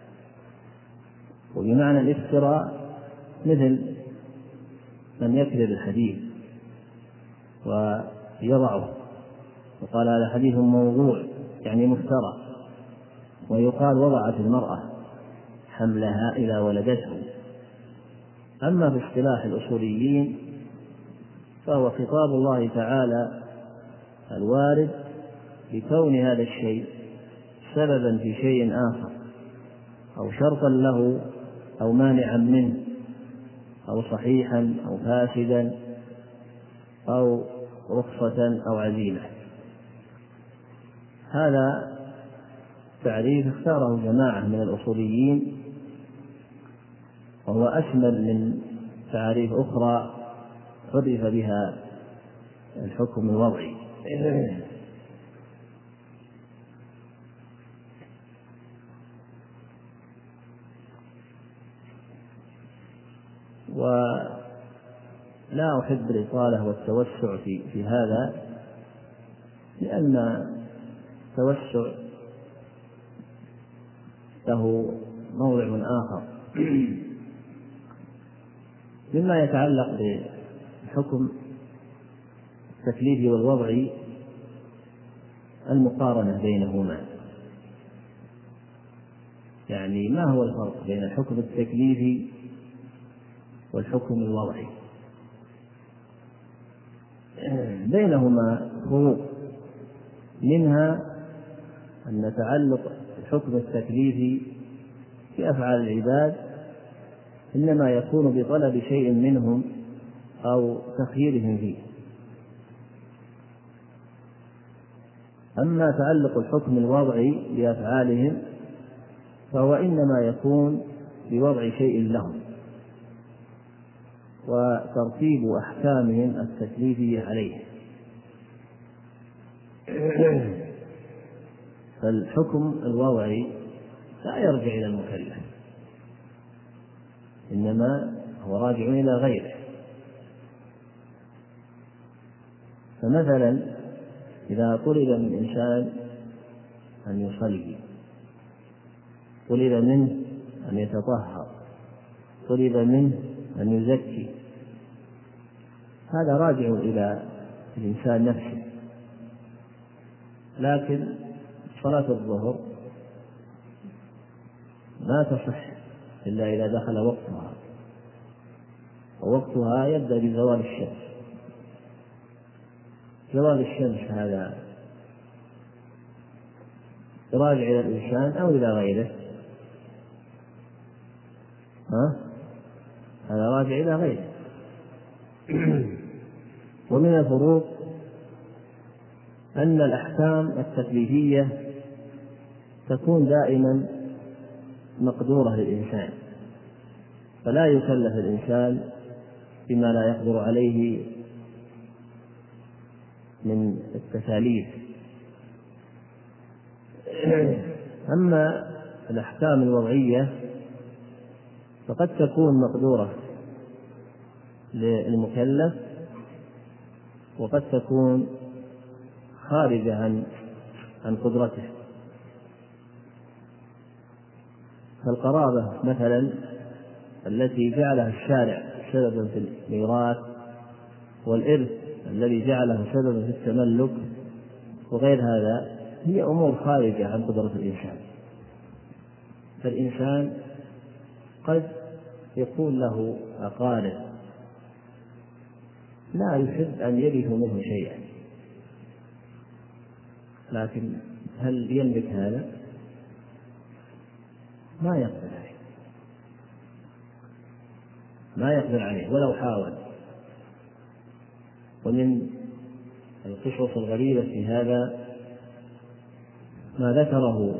وبمعنى الافتراء مثل من يكذب الحديث ويضعه، وقال هذا حديث موضوع يعني مفترى. ويقال وضعت المرأة حملها إذا ولدته. أما في اصطلاح الأصوليين فهو خطاب الله تعالى الوارد لكون هذا الشيء سببا في شيء آخر، أو شرطا له، أو مانعا منه، أو صحيحا أو فاسدا، أو رخصة أو عزيمة. هذا تعريف اختاره جماعة من الأصوليين، وهو أشمل من تعريف أخرى عرف بها الحكم الوضعي. ولا أحب الإطالة والتوسع في, في هذا، لأن التوسع له موضع آخر. مما يتعلق بالحكم التكليفي والوضعي المقارنة بينهما، يعني ما هو الفرق بين الحكم التكليفي والحكم الوضعي؟ بينهما فروق، منها أن تعلق الحكم التكليفي في أفعال العباد إنما يكون بطلب شيء منهم أو تخييرهم فيه. أما تعلق الحكم الوضعي بأفعالهم فهو إنما يكون بوضع شيء لهم وترتيب أحكامهم التكليفية عليه. فالحكم الوضعي لا يرجع إلى المكلف، إنما هو راجع إلى غيره. فمثلا إذا طلب من إنسان أن يصلي، طلب منه أن يتطهر، طلب منه أن يزكي، هذا راجع إلى الإنسان نفسه. لكن صلاة الظهر ما تصح إلا إذا دخل وقتها، ووقتها يبدأ بزوال الشمس. زوال الشمس هذا راجع إلى الإنسان أو إلى غيره؟ ها؟ هذا راجع إلى غيره. ومن الفروق أن الأحكام التكليفية تكون دائما مقدورة للإنسان، فلا يكلف الإنسان بما لا يقدر عليه من التكاليف. أما الأحكام الوضعية فقد تكون مقدورة للمكلف وقد تكون خارجة عن عن قدرته. فالقرابة مثلا التي جعلها الشارع سببا في الميراث، والإرث الذي جعله سببا في التملك وغير هذا، هي أمور خارجة عن قدرة الإنسان. فالإنسان قد يكون له أقارب لا يحب أن يرثوا منه شيئا، لكن هل يملك هذا؟ ما يقدر عليه، ما يقدر عليه ولو حاول. ومن القصص الغريبة في هذا ما ذكره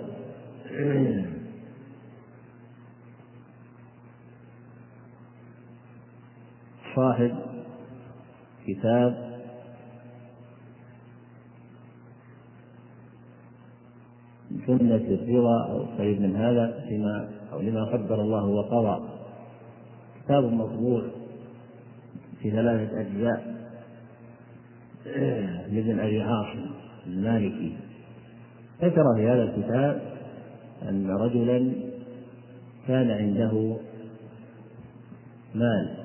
صاحب كتاب سنة الرضا أو قريب من هذا فيما أو لما قدر الله وقضى، كتاب مطبوع في ثلاثة أجزاء لابن أبي عاصم المالكي. ذكر في هذا الكتاب أن رجلا كان عنده مال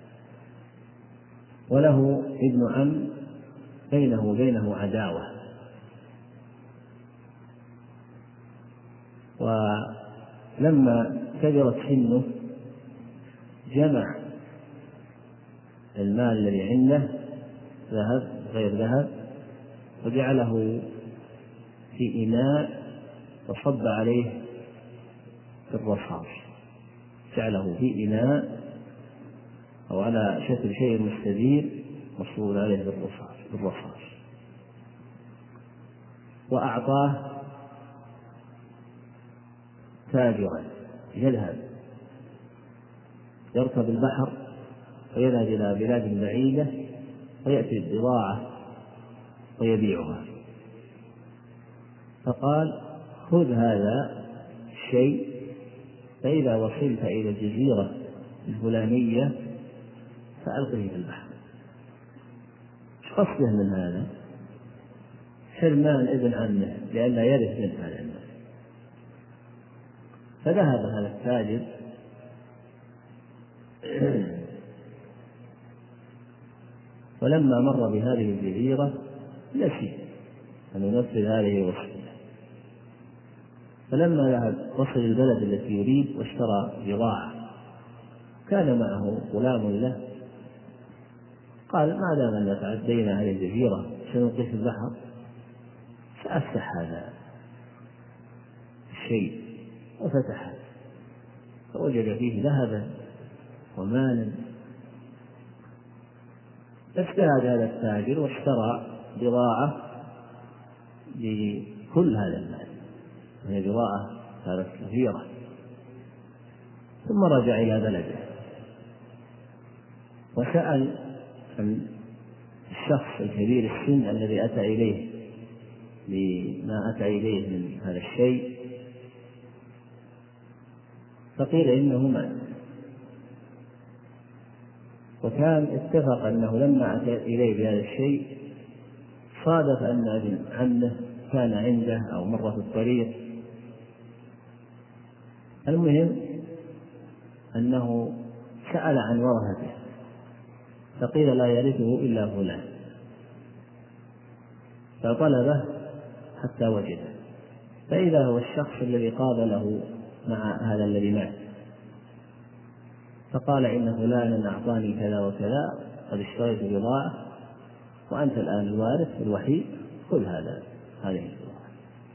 وله ابن عم بينه وبينه عداوة، ولما كبرت سنه جمع المال الذي عنده ذهب غير ذهب وجعله في إناء وصب عليه الرصاص، جعله في إناء أو على شكل شيء مستدير مصبوب عليه بالرصاص بالرصاص وأعطاه تاجرا يذهب يركب البحر ويذهب إلى بلاد بعيدة ويأتي البضاعة ويبيعها. فقال: خذ هذا الشيء فإذا وصلت إلى الجزيرة الفلانية فألقه في البحر. ايش قصده من هذا؟ حرمان ابن عمه لئلا يرث من هذا المال. فذهب هذا التاجر ولما مر بهذه الجزيرة نسي أن ينفذ هذه الوصية، فلما ذهب وصل البلد التي يريد واشترى بضاعة كان معه غلام له، قال: ما دام أننا تعدينا هذه الجزيرة سنلقي في البحر سأفتح هذا الشيء، وفتحه فوجد فيه ذهبا ومالا. فاجتهد هذا التاجر واشترى بضاعة بكل هذا المال، وهي بضاعة كانت كثيرة، ثم رجع إلى بلده وسأل عن الشخص الكبير السن الذي أتى إليه بما أتى إليه من هذا الشيء، فقيل إنه مات. وكان اتفق أنه لما أتى إليه بهذا الشيء صادف أن ابن عمه كان عنده أو مر في الطريق. المهم أنه سأل عن ورثته فقيل: لا يرثه إلا فلان، فطلبه حتى وجده، فإذا هو الشخص الذي قابله مع هذا الذي مات، فقال: إن فلانا أعطاني كذا وكذا، قد اشتريت بضاعة وأنت الآن الوارث الوحيد، خذ هذا هذه البضاعة.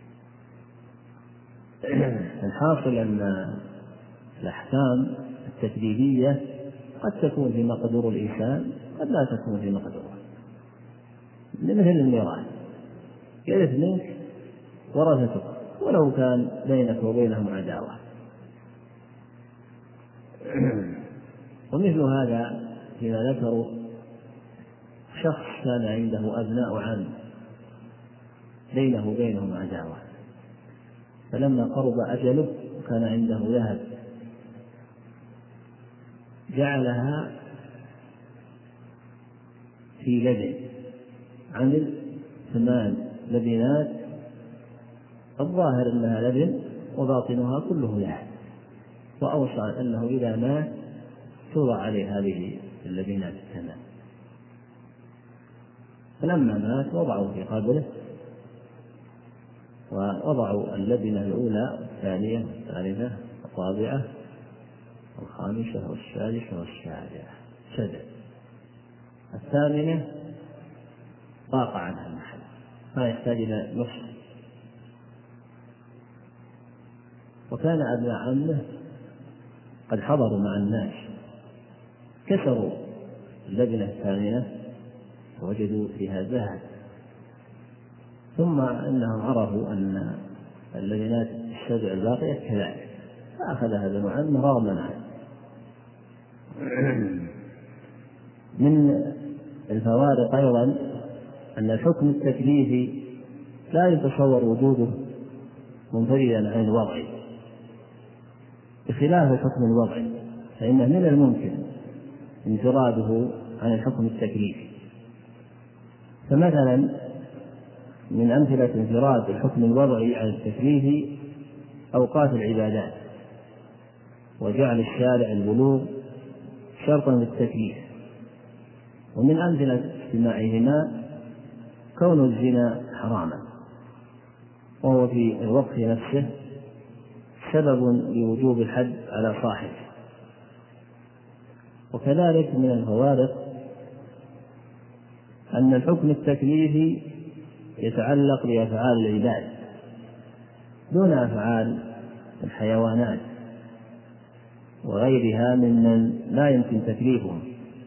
الحاصل أن الأحكام التكليفية قد تكون في مقدور الإنسان قد لا تكون في مقدوره، مثل الميراث يرث منك ورثتك ولو كان بينك وبينهم عداوة، ومثل هذا إذا ذكروا شخص كان عنده أبناء عم بينه وبينهم عداوة، فلما قرب أجله وكان عنده ذهب جعلها في لبن، عمل ثمان لبنات الظاهر أنها لبن وباطنها كله لحم، وأوصى أنه إذا مات توضع عليه هذه اللبنات الثمان. فلما مات وضعوا في قبره ووضعوا اللبنة الأولى والثانية والثالثة والرابعة والخامسة والسادسة والسابعة سبع، الثامنة ضاق عنها المحل ما يحتاج إلى نصف. وكان أبناء عمه قد حضروا مع الناس كسروا اللبنة الثامنة ووجدوا فيها ذهب، ثم إنهم عرفوا أن اللبنات السبع الباقية كذلك، فأخذها ابن عم رغما عنه. من الفوارق أيضا أن الحكم التكليفي لا يتصور وجوده منفردا عن الوضع، بخلاف الحكم الوضعي فإنه من الممكن انفراده عن الحكم التكليفي. فمثلا من أمثلة انفراد الحكم الوضعي عن التكليفي أوقات العبادات، وجعل الشارع البلوغ شرطا للتكليف. ومن أمثلة اجتماعهما كون الزنا حراما، وهو في الوقت نفسه سبب لوجوب الحد على صاحبه. وكذلك من الفوارق أن الحكم التكليفي يتعلق بأفعال العباد دون أفعال الحيوانات وغيرها ممن لا يمكن تكليفهم.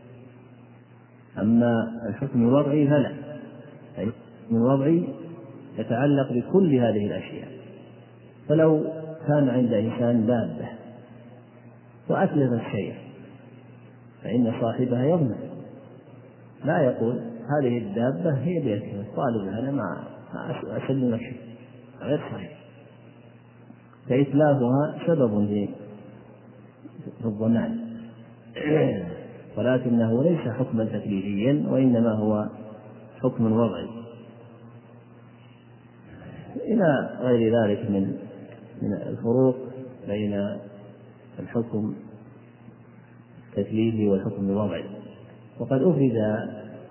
أما الحكم الوضعي فلا، الحكم الوضعي يتعلق بكل هذه الأشياء. فلو كان عند إنسان دابة وأتلف الشيء فإن صاحبها يضمن، لا يقول هذه الدابة هي بيتي الطالب أنا ما أسلمك شيء، غير صحيح، فإتلافها سبب في الضمان، ولكنه ليس حكما تكليفيا وإنما هو حكم وضعي. إلى غير ذلك من من الفروق بين الحكم التكليفي والحكم الوضعي. وقد أفرد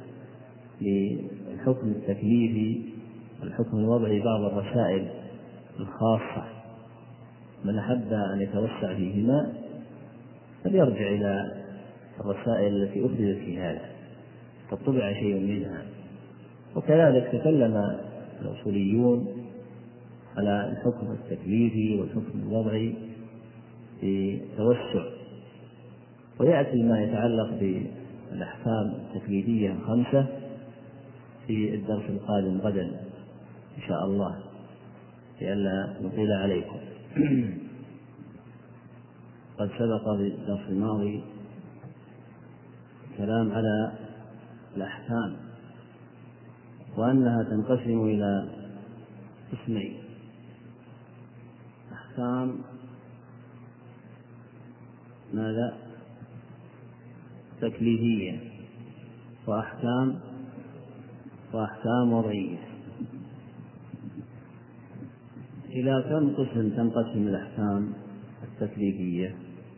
للحكم التكليفي والحكم الوضعي بعض الرسائل الخاصة، من أحب أن يتوسع فيهما فليرجع إلى الرسائل التي أفردت في هذا قد طبع شيء منها. وكذلك تكلم الأصوليون على الحكم التكليفي والحكم الوضعي في توسع، ويأتي ما يتعلق بالأحكام التكليفية الخمسة في الدرس القادم غدا إن شاء الله لئلا نطيل عليكم. قد سبق في الدرس الماضي الكلام على الأحكام وأنها تنقسم إلى قسمين: أحكام ماذا تكليفية وأحكام وأحكام وضعية. إلى كم قسم تنقسم الأحكام التكليفية؟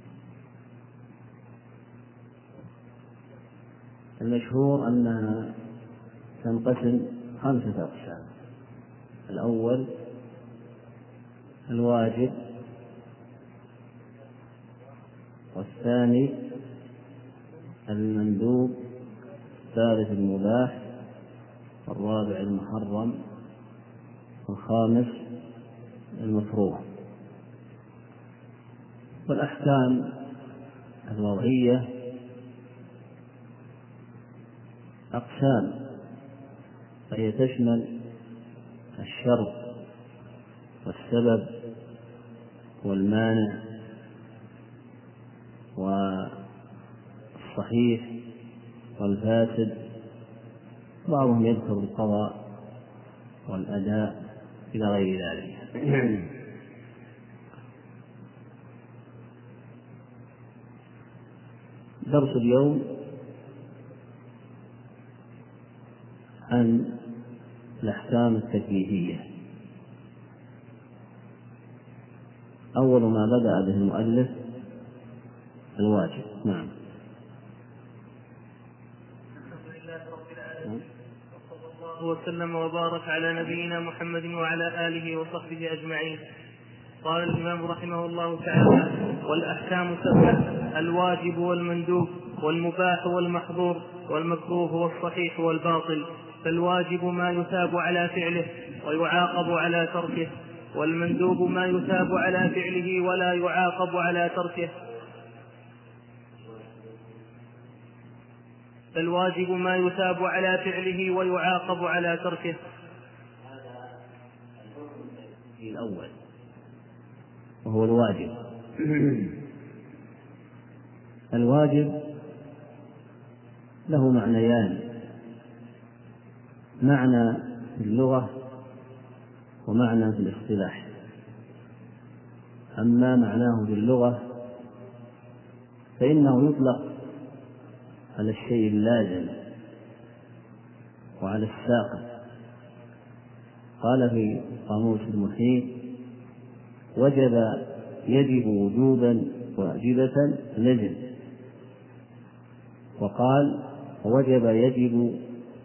المشهور أنها تنقسم خمسة أقسام: الأول الواجب، والثاني المندوب، الثالث المباح، الرابع المحرم، والخامس المكروه. والأحكام الوضعية أقسام، فهي تشمل الشرط والسبب والمانع والصحيح والفاسد، بعضهم يذكر القضاء والأداء إلى غير ذلك. درس اليوم عن الأحكام التكليفية. أول ما بدأ به المؤلف الواجب. نعم. وسلم وبارك على نبينا محمد وعلى آله وصحبه أجمعين. قال الإمام رحمه الله تعالى: والأحكام سبعة: الواجب والمندوب والمباح والمحظور والمكروه والصحيح والباطل. فالواجب ما يثاب على فعله ويعاقب على تركه، والمندوب ما يثاب على فعله ولا يعاقب على تركه. فالواجب ما يثاب على فعله ويعاقب على تركه. هذا الأول وهو الواجب. الواجب له معنيان: معنى في اللغة ومعنى في الاصطلاح. أما معناه في اللغة فإنه يطلق على الشيء اللازم وعلى الساقط. قال في قاموس المحيط: وجب يجب وجوبا واجبة لزم. وقال: وجب يجب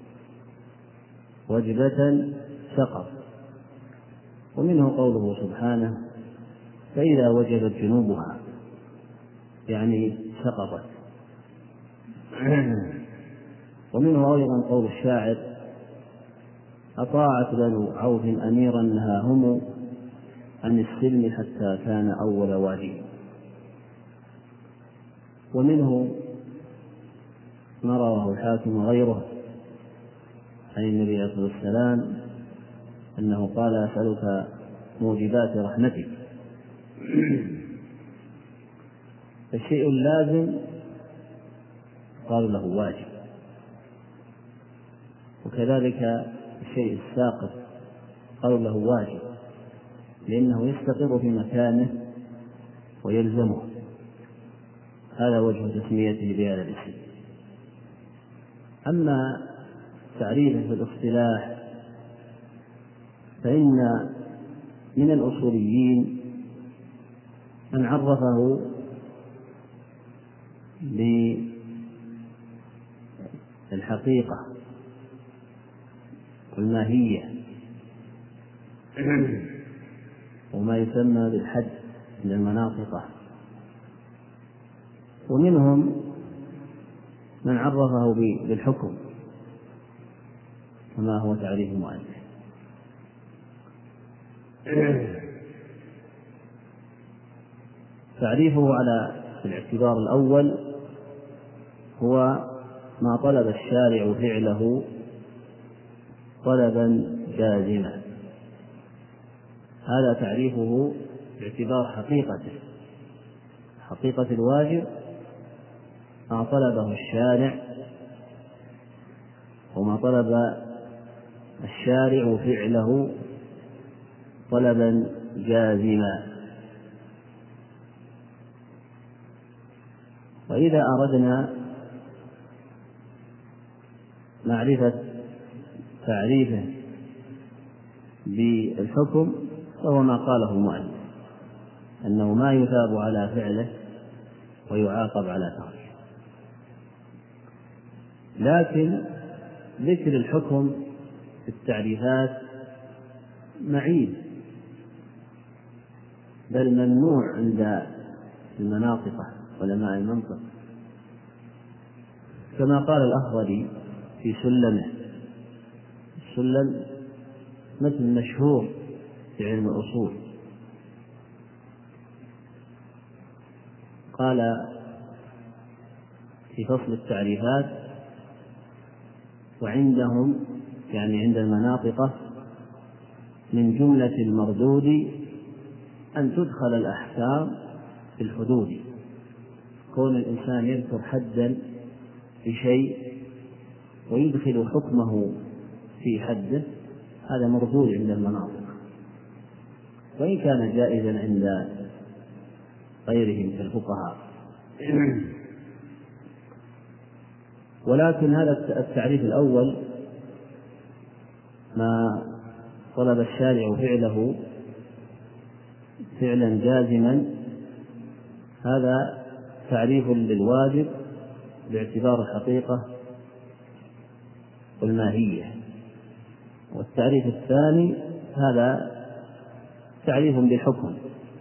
وجبة سقط. ومنه قوله سبحانه: فإذا وجبت جنوبها، يعني سقطت. ومنه أيضا قول الشاعر: أطاعت بنو عوف أميرا نهاهم عن السلم حتى كان أول واجب. ومنه ما رواه الحاكم وغيره عن النبي عليه الصلاة والسلام أنه قال: أسألك موجبات رحمتك. الشيء اللازم قال له واجب، وكذلك الشيء الساقط قالوا له واجب، لأنه يستقر في مكانه ويلزمه. هذا وجه تسميته بهذا الاسم. أما تعريفه في الاصطلاح فإن من الأصوليين من عرفه بالحقيقة والماهية وما يسمى بالحد من المناطق، ومنهم من عرفه بالحكم وما هو تعريف المؤلف. تعريفه على الاعتبار الأول هو ما طلب الشارع فعله طلبا جازما. هذا تعريفه باعتبار حقيقته. حقيقة الواجب ما طلبه الشارع وما طلب الشارع فعله طلبا جازما. وإذا أردنا معرفة تعريفه بالحكم فهو ما قاله المؤلف، أنه ما يثاب على فعله ويعاقب على تركه. لكن ذكر الحكم في التعريفات معيب، بل ممنوع عند المناطق علماء المنطق، كما قال الأخضري في سلمه. السلم مثل مشهور في علم الأصول. قال في فصل التعريفات: وعندهم يعني عند المناطق من جملة المردود أن تدخل الأحكام في الحدود. كون الإنسان يذكر حدا بشيء ويدخل حكمه في حده هذا مردود عند المناطق، وإن كان جائزا عند غيرهم كالفقهاء. ولكن هذا التعريف الأول ما طلب الشارع فعله فعلا جازما هذا تعريف للواجب باعتبار الحقيقة والماهية. والتعريف الثاني هذا تعريف بالحكم،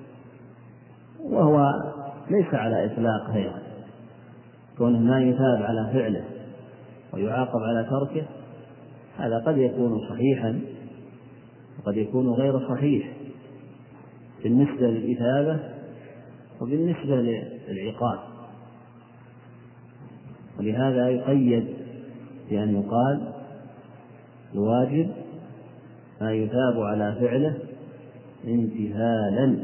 وهو ليس على إطلاق هذا، كونه ما يثاب على فعله ويعاقب على تركه هذا قد يكون صحيحا وقد يكون غير صحيح بالنسبة للإثابة وبالنسبة للعقاب، ولهذا يقيد بأن يقال الواجب ما يثاب على فعله امتثالا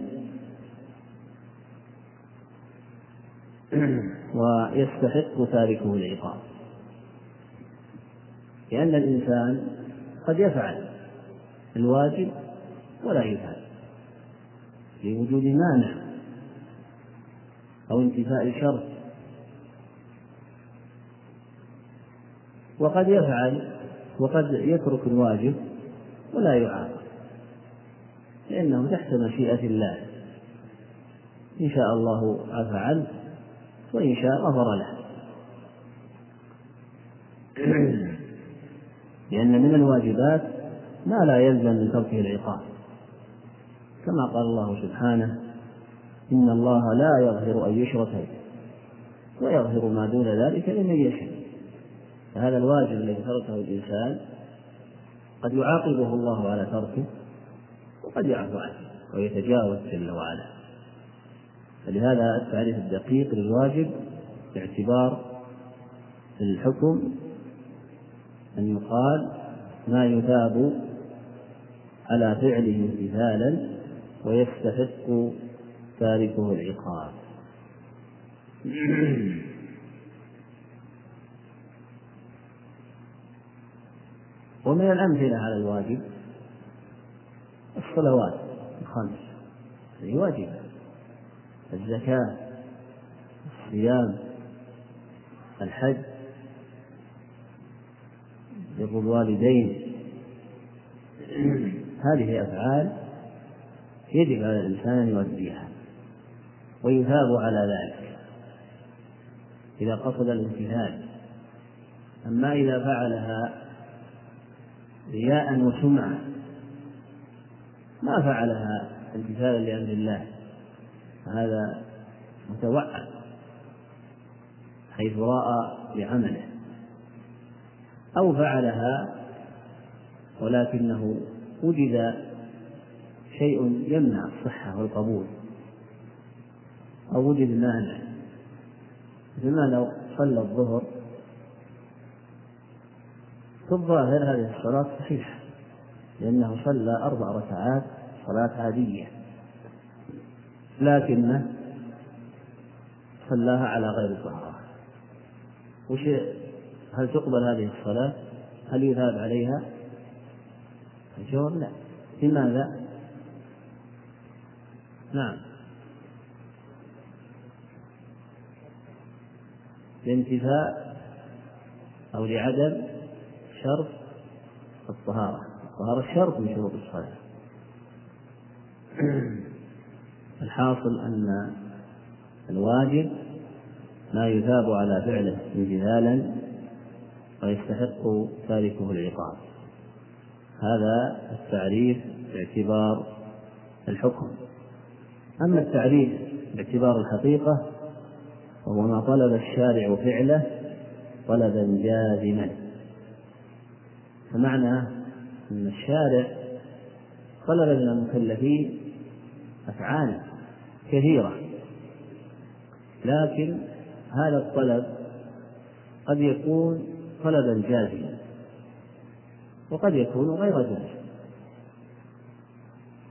ويستحق تاركه العقاب، لأن الإنسان قد يفعل الواجب ولا يفعل لوجود مانع أو انتفاء شرط، وقد يفعل وقد يترك الواجب ولا يعاقب لأنه تحت مشيئة الله، إن شاء الله عفى عنه وإن شاء غفر له. لأن من الواجبات ما لا يلزم من تركه العقاب، كما قال الله سبحانه إن الله لا يغفر أن يشرك به ويغفر ما دون ذلك لمن يشاء. فهذا الواجب الذي تركه الإنسان قد يعاقبه الله على تركه وقد يعفو عنه ويتجاوز جل وعلا. فلهذا التعريف الدقيق للواجب باعتبار الحكم أن يقال ما يثاب على فعله امتثالا ويستحق تاركه العقاب. ومن الأمثلة على الواجب الصلوات الخمس هي واجبة، الزكاة، الصيام، الحج، بر الوالدين، هذه أفعال يجب على الإنسان أن يؤديها ويثاب على ذلك إذا قصد الامتثال. أما إذا فعلها رياء وسمعة ما فعلها امتثالا لأمر الله هذا متوعد حيث رأى بعمله، أو فعلها ولكنه وجد شيء يمنع الصحة والقبول أو وجد مانع، مثل ما لو صلى الظهر في الظاهر هذه الصلاة صحيحة لأنه صلى أربع ركعات صلاة عادية، لكنه صلاها على غير طهارة. وش هل تقبل هذه الصلاة؟ هل يثاب عليها؟ الجواب لا. لماذا؟ نعم، لانتفاء أو لعدم شرط الطهارة. الطهارة شرط من شروط الصلاة. الحاصل أن الواجب ما يثاب على فعله امتثالا ويستحق تاركه العقاب. هذا التعريف باعتبار الحكم. أما التعريف باعتبار الحقيقة وهو ما طلب الشارع فعله طلبا جازما، فمعنى أن الشارع طلب من المكلفين أفعال كثيرة، لكن هذا الطلب قد يكون طلبا جازما وقد يكون غير جازم.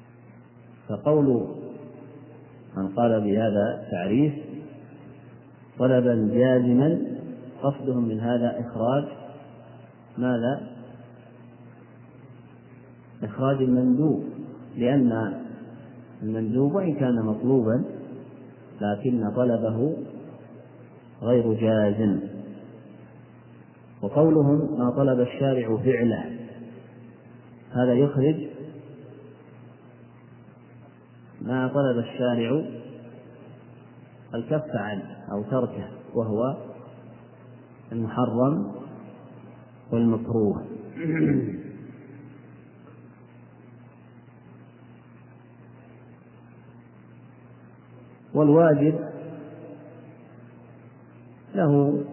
فقول من قال بهذا التعريف طلبا جازما قصدهم من هذا إخراج ماذا؟ إخراج المندوب، لأن المندوب وإن كان مطلوبا لكن طلبه غير جازم. وقولهم ما طلب الشارع فعله هذا يخرج ما طلب الشارع الكف عنه أو تركه، وهو المحرم والمكروه. والواجب له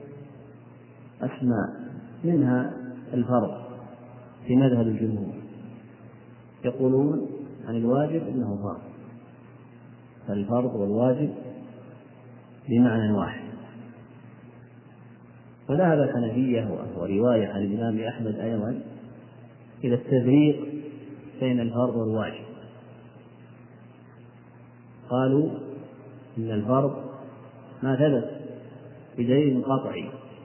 أسماء، منها الفرض في مذهب الجمهور، يقولون عن الواجب إنه فرض، فالفرض والواجب بمعنى واحد. وذهب الحنفية ورواية عن الإمام أحمد أيضا إلى التفريق بين الفرض والواجب، قالوا إن الفرض ما ثبت بدليل قطعي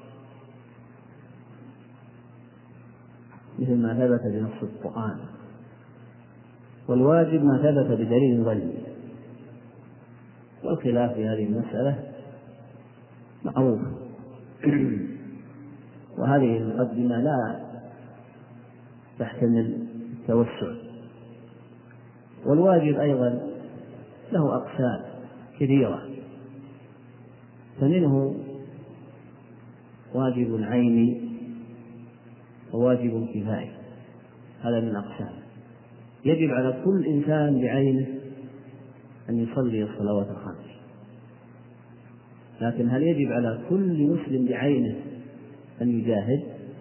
مثل ما ثبت بنص القرآن، والواجب ما ثبت بدليل ظني. والخلاف في هذه المسألة معروف، وهذه المقدمة لا تحتمل التوسع. والواجب أيضا له أقسام كثيرة، فمنه واجب عيني وواجب كفاية، هذا من أقسام. يجب على كل إنسان بعينه أن يصلي الصلوات الخمس، لكن هل يجب على كل مسلم بعينه أن يجاهد؟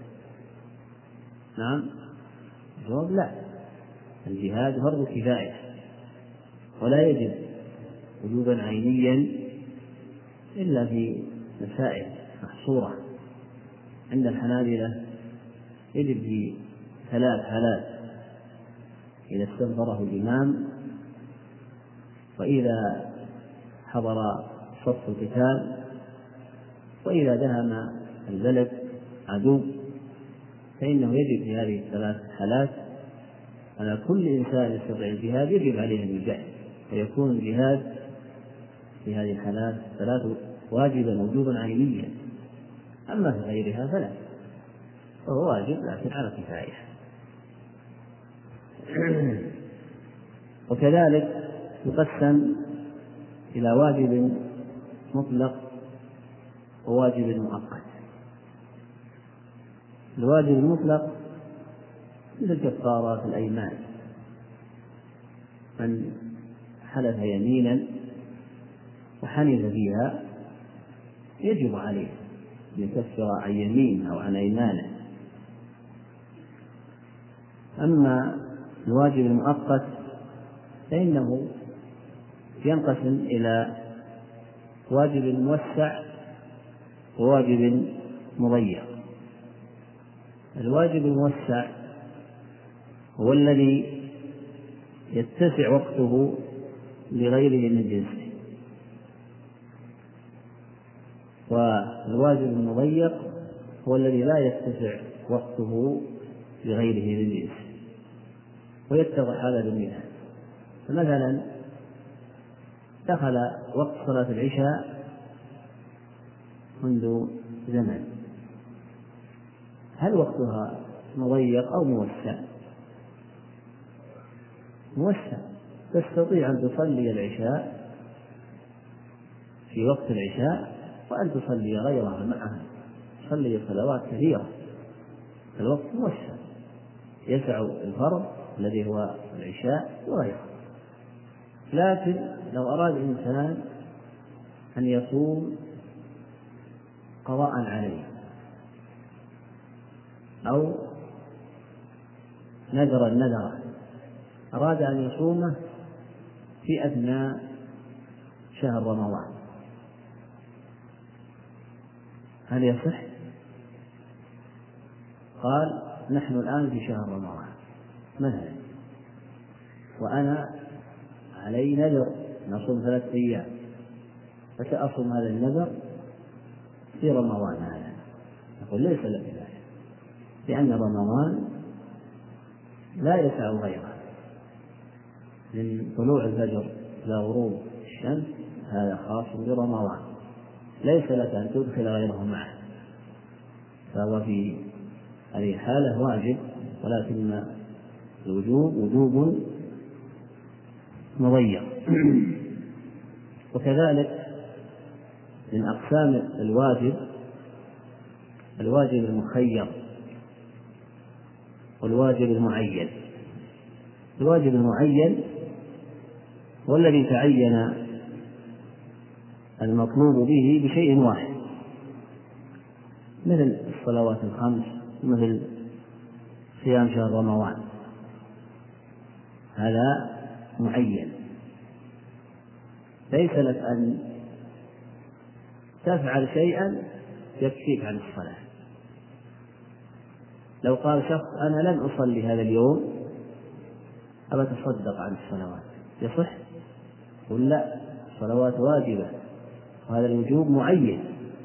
نعم، الجواب لا، الجهاد فرض كفاية ولا يجب وجوبا عينيا إلا في مسائل محصورة. عند الحنابلة يجب في ثلاث حالات: إذا استنفره الإمام، وإذا حضر صف القتال، وإذا دهم البلد عدو، فإنه يجب في هذه الثلاث حالات على كل إنسان يستطيع الجهاد يجب عليه أن يجاهد، فيكون الجهاد في هذه الحالات ثلاث واجبا وجوبا عينيا. أما في غيرها فلا، فهو واجب لكن على كفاية. وكذلك يقسم إلى واجب مطلق وواجب مؤقت. الواجب المطلق مثل كفارات الأيمان، من حلف يمينا وحنث فيها يجب عليه أن يكفر عن يمين أو عن أيمانه. أما الواجب المؤقت فإنه ينقسم إلى واجب موسع وواجب مضيق. الواجب الموسع هو الذي يتسع وقته لغيره من جنسه، والواجب المضيق هو الذي لا يتسع وقته لغيره من جنسه، ويتضح هذا بالمثال. فمثلا دخل وقت صلاة العشاء منذ زمن، هل وقتها مضيق أو موسع؟ موسع، تستطيع أن تصلي العشاء في وقت العشاء وأن تصلي غيرها معها، تصلي صلوات كثيرة، الوقت موسع يسع الفرض الذي هو العشاء وغيره. لكن لو أراد إنسان أن يصوم قضاء عليه أو نذر النذر، أراد أن يصومه في أثناء شهر رمضان، هل يصح؟ قال نحن الآن في شهر رمضان مثلا، وأنا علي نذر نصوم ثلاثة أيام، فسأصوم هذا النذر في رمضان هذا، نقول ليس لك ذلك، لأن رمضان لا يسع غيره، من طلوع الفجر إلى غروب الشمس هذا خاص برمضان، ليس لك أن تدخل غيره معه، فهو في هذه الحالة واجب، ولكن الوجوب وجوب مضيق. وكذلك من أقسام الواجب الواجب المخير والواجب المعين. الواجب المعين هو الذي تعين المطلوب به بشيء واحد، مثل الصلوات الخمس، مثل صيام شهر رمضان، هذا معين، ليس لك أن تفعل شيئا يكفيك عن الصلاة. لو قال شخص أنا لن أصلي هذا اليوم، أبى أتصدق عن الصلوات، يصح؟ قل لا، الصلوات واجبة، وهذا الوجوب معين.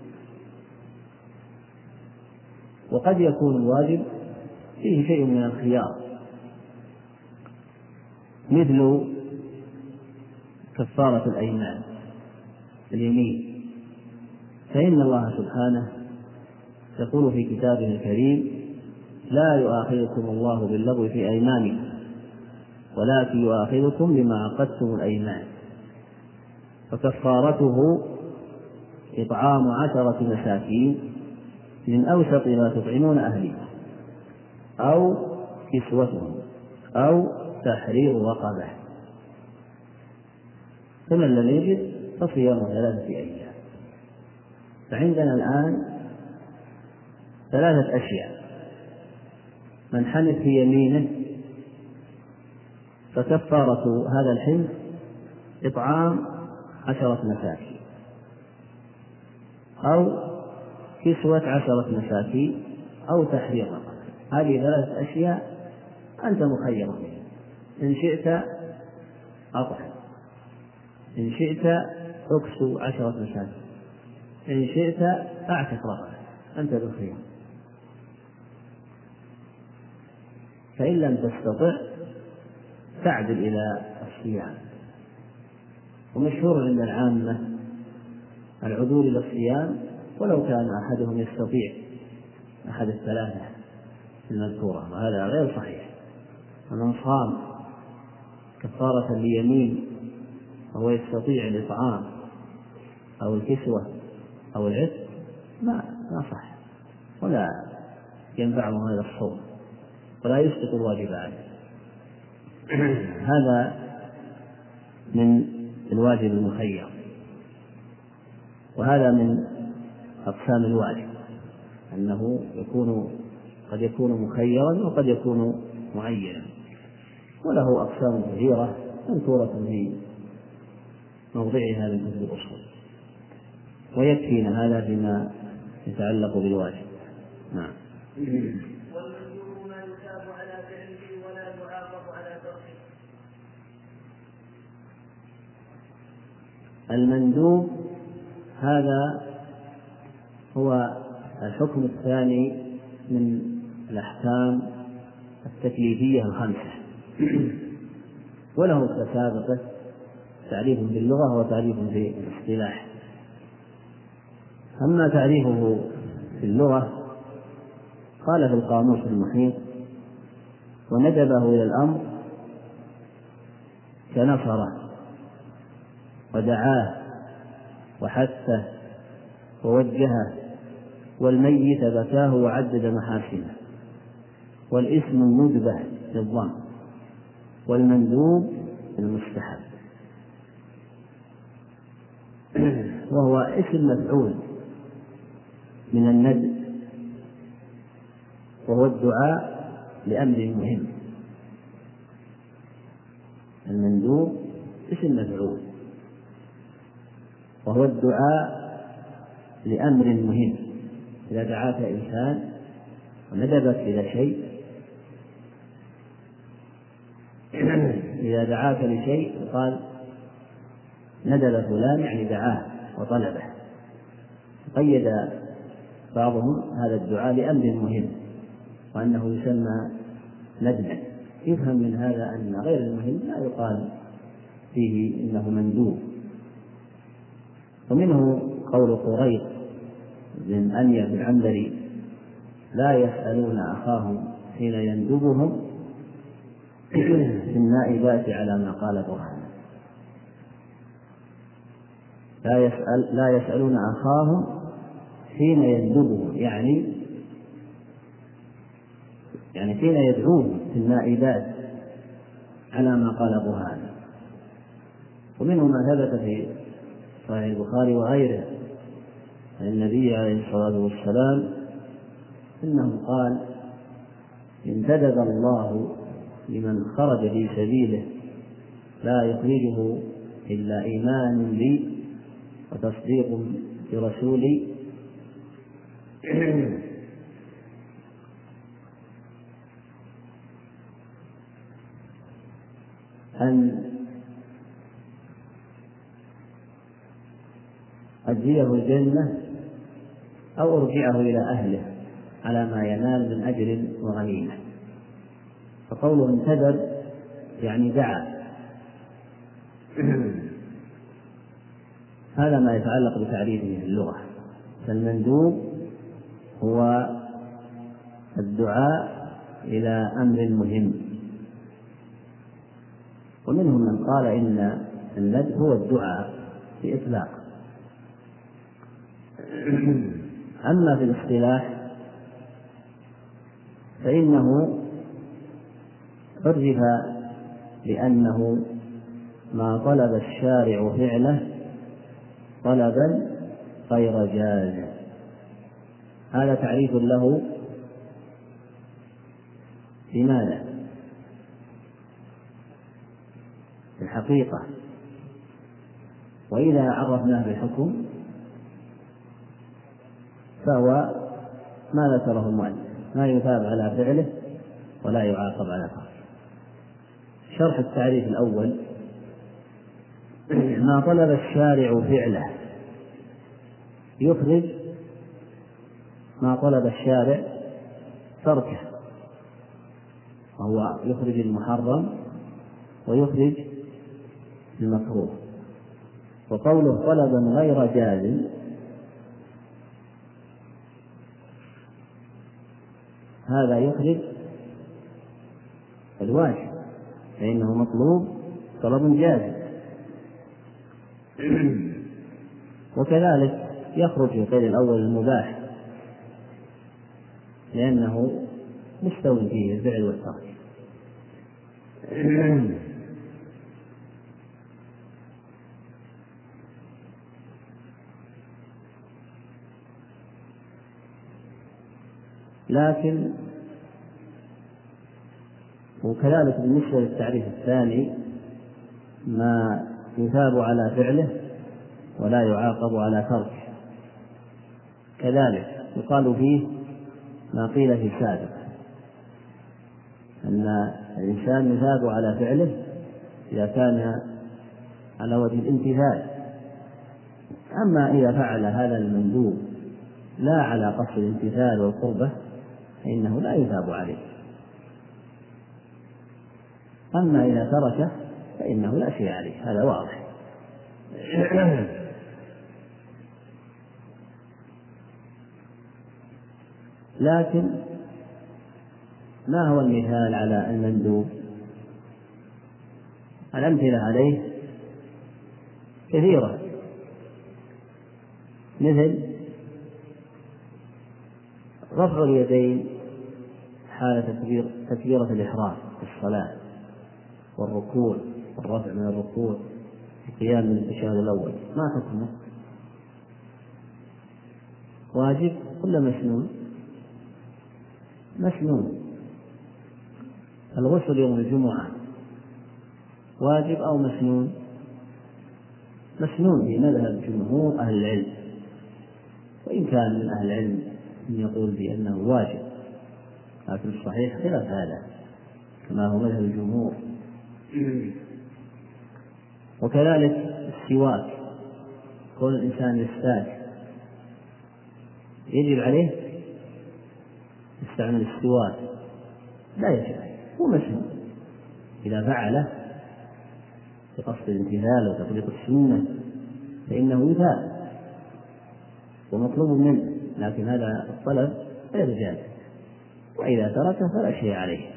وقد يكون الواجب فيه شيء من الخيار، مثل كفارة الأيمان، اليمين، فإن الله سبحانه يقول في كتابه الكريم لا يؤاخذكم الله باللغو في أيمانكم ولكن يؤاخذكم بما عقدتم الأيمان، فكفارته إطعام عشرة مساكين من أوسط ما تطعمون أهلكم أو كسوتهم أو تحرير رقبة، فمن لم يجد فصيام ثلاثة أيام. فعندنا الآن ثلاثة أشياء: من حنث في يمينه فكفارة هذا الحنث إطعام عشرة مساكين أو كسوة عشرة مساكين أو تحرير رقبة. هذه ثلاثة أشياء أنت مخير بها، إن شئت أطعم، إن شئت أكسو عشرة مساكين، إن شئت أعتق رقبة، أنت بالخيار. فإن لم تستطع تعدل إلى الصيام. ومشهور عند العامة العدول إلى الصيام ولو كان أحدهم يستطيع أحد الثلاثة المذكورة، وهذا غير صحيح. ومن صام كفارة ليمين وهو يستطيع الإطعام أو الكسوة أو العتق ما ما صح، ولا ينفعه هذا الصوم، ولا يسقط الواجب عليه. هذا من الواجب المخير، وهذا من أقسام الواجب، أنه يكون قد يكون مخيرا وقد يكون معينا، وله أقسام كثيرة مذكورة في موضعها من كتب الأصول، ويكفينا هذا فيما يتعلق بالواجب. نعم. والمندوب ما يثاب على فعله ولا يعاقب على تركه. المندوب هذا هو الحكم الثاني من الأحكام التكليفية الخمسة، وله كسابقه تعريف باللغة وتعريف في الاصطلاح. أما تعريفه في اللغة قال في القاموس المحيط: وندبه إلى الأمر كنصره ودعاه وحثه ووجهه، والميت بكاه وعدد محاسنه، والاسم الندبة للضم، والمندوب المستحب، وهو اسم مفعول من الندب، وهو الدعاء لأمر مهم. المندوب اسم مفعول وهو الدعاء لأمر مهم. إذا دعاك إنسان وندبك إلى شيء، إذا دعاك لشيء قال ندب فلان يعني دعاه وطلبه. قيد بعضهم هذا الدعاء لأمر مهم وأنه يسمى ندما، يفهم من هذا أن غير المهم لا يقال فيه إنه مندوب. ومنه قول قريب بن أنية العنبري: لا يسألون أخاهم حين يندبهم في النائبات على ما قال برهان. لا, يسأل لا يسألون أخاهم حين يندبهم، يعني يعني حين يدعوهم في النائبات على ما قال برهان. ومنه ما ثبت في صحيح البخاري وغيره عن النبي عليه الصلاة والسلام إنه قال: انتدب الله لمن خرج في سبيله لا يخرجه إلا إيمان بي وتصديق برسولي أن أجزيه الجنة أو أرجعه إلى أهله على ما ينال من أجر وغنيمة. فقوله انتدب يعني دعا. هذا ما يتعلق بتعريفه في اللغة. فالمندوب هو الدعاء إلى أمر مهم. ومنهم من قال إن الندب هو الدعاء بإطلاق. أما في الاصطلاح فإنه عرف بأنه ما طلب الشارع فعله طلبا غير جاز. هذا تعريف له. لماذا؟ في الحقيقة وإذا عرفناه بالحكم فهو ما ذكره المؤلف: ما يثاب على فعله ولا يعاقب على تركه. شرح التعريف الأول: ما طلب الشارع فعله يخرج ما طلب الشارع تركه، وهو يخرج المحرم ويخرج المكروه. وقوله طلبا غير جاز هذا يخرج الواجب، فإنه مطلوب طلب جاز. وكذلك يخرج في القيد الأول المباح، لأنه مستوي فيه الفعل والترك. لكن وكذلك بالنسبة للتعريف الثاني: ما يثاب على فعله ولا يعاقب على تركه، كذلك يقال فيه ما قيل في سابق، أن الإنسان يثاب على فعله إذا كان على وجه الامتثال. أما إذا فعل هذا المندوب لا على قصد الامتثال والقربة فإنه لا يثاب عليه. أما إذا تركه فإنه لا شيء عليه، هذا واضح. لكن ما هو المثال على المندوب؟ الأمثلة عليه كثيرة، مثل رفع اليدين حالة تكبيرة الإحرام في الصلاة، والركوع والرفع من الركوع في قيام من التشهد الأول، ما حكمه؟ واجب ولا مسنون؟ مسنون. الغسل يوم الجمعة واجب أو مسنون؟ مسنون في مذهب جمهور أهل العلم، وإن كان من أهل العلم من يقول بأنه واجب، لكن الصحيح خلاف هذا كما هو مذهب الجمهور. وكذلك السواك كون الإنسان يستاك يجب عليه يستعمل السواك؟ لا يجب عليه، هو مسلم إذا فعله بقصد الامتثال وتطبيق السنة فإنه يثاب ومطلوب منه، لكن هذا الطلب غير جائز، وإذا تركه فلا شيء عليه.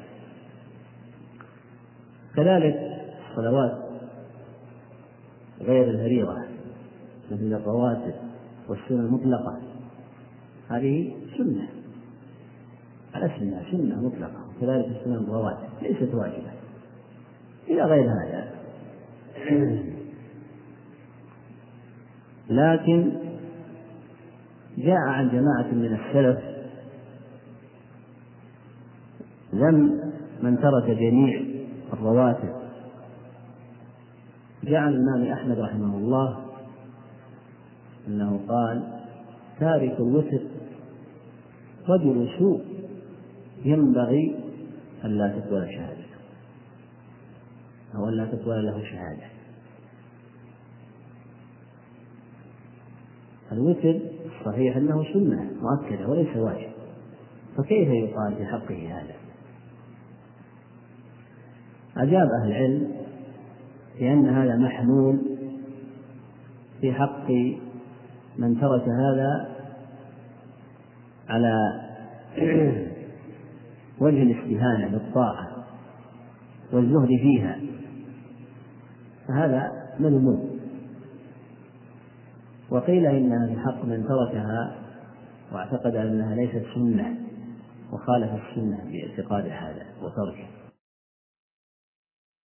كذلك الصلوات غير الفريضة مثل الرواتب والسنة المطلقة، هذه سنة على سنة سنة مطلقة، وكذلك السنة الرواتب ليست واجبة إلى غير هذا. لكن جاء عن جماعة من السلف ذم من ترك جميع الرواتب. جاء عن الإمام أحمد رحمه الله أنه قال: تارك الوتر رجل سوء ينبغي أن لا تقبل شهادته أو أن لا تقبل له شهادة. الوتر صحيح أنه سنة مؤكدة وليس واجب، فكيف يقال في حقه هذا؟ أجاب أهل العلم لأن هذا محمول في حق من ترك هذا على وجه الاستهانة بالطاعة والزهد فيها، فهذا مذموم. وقيل إنها في حق من تركها واعتقد أنها ليست سنة وخالف السنة باعتقاد هذا وتركه.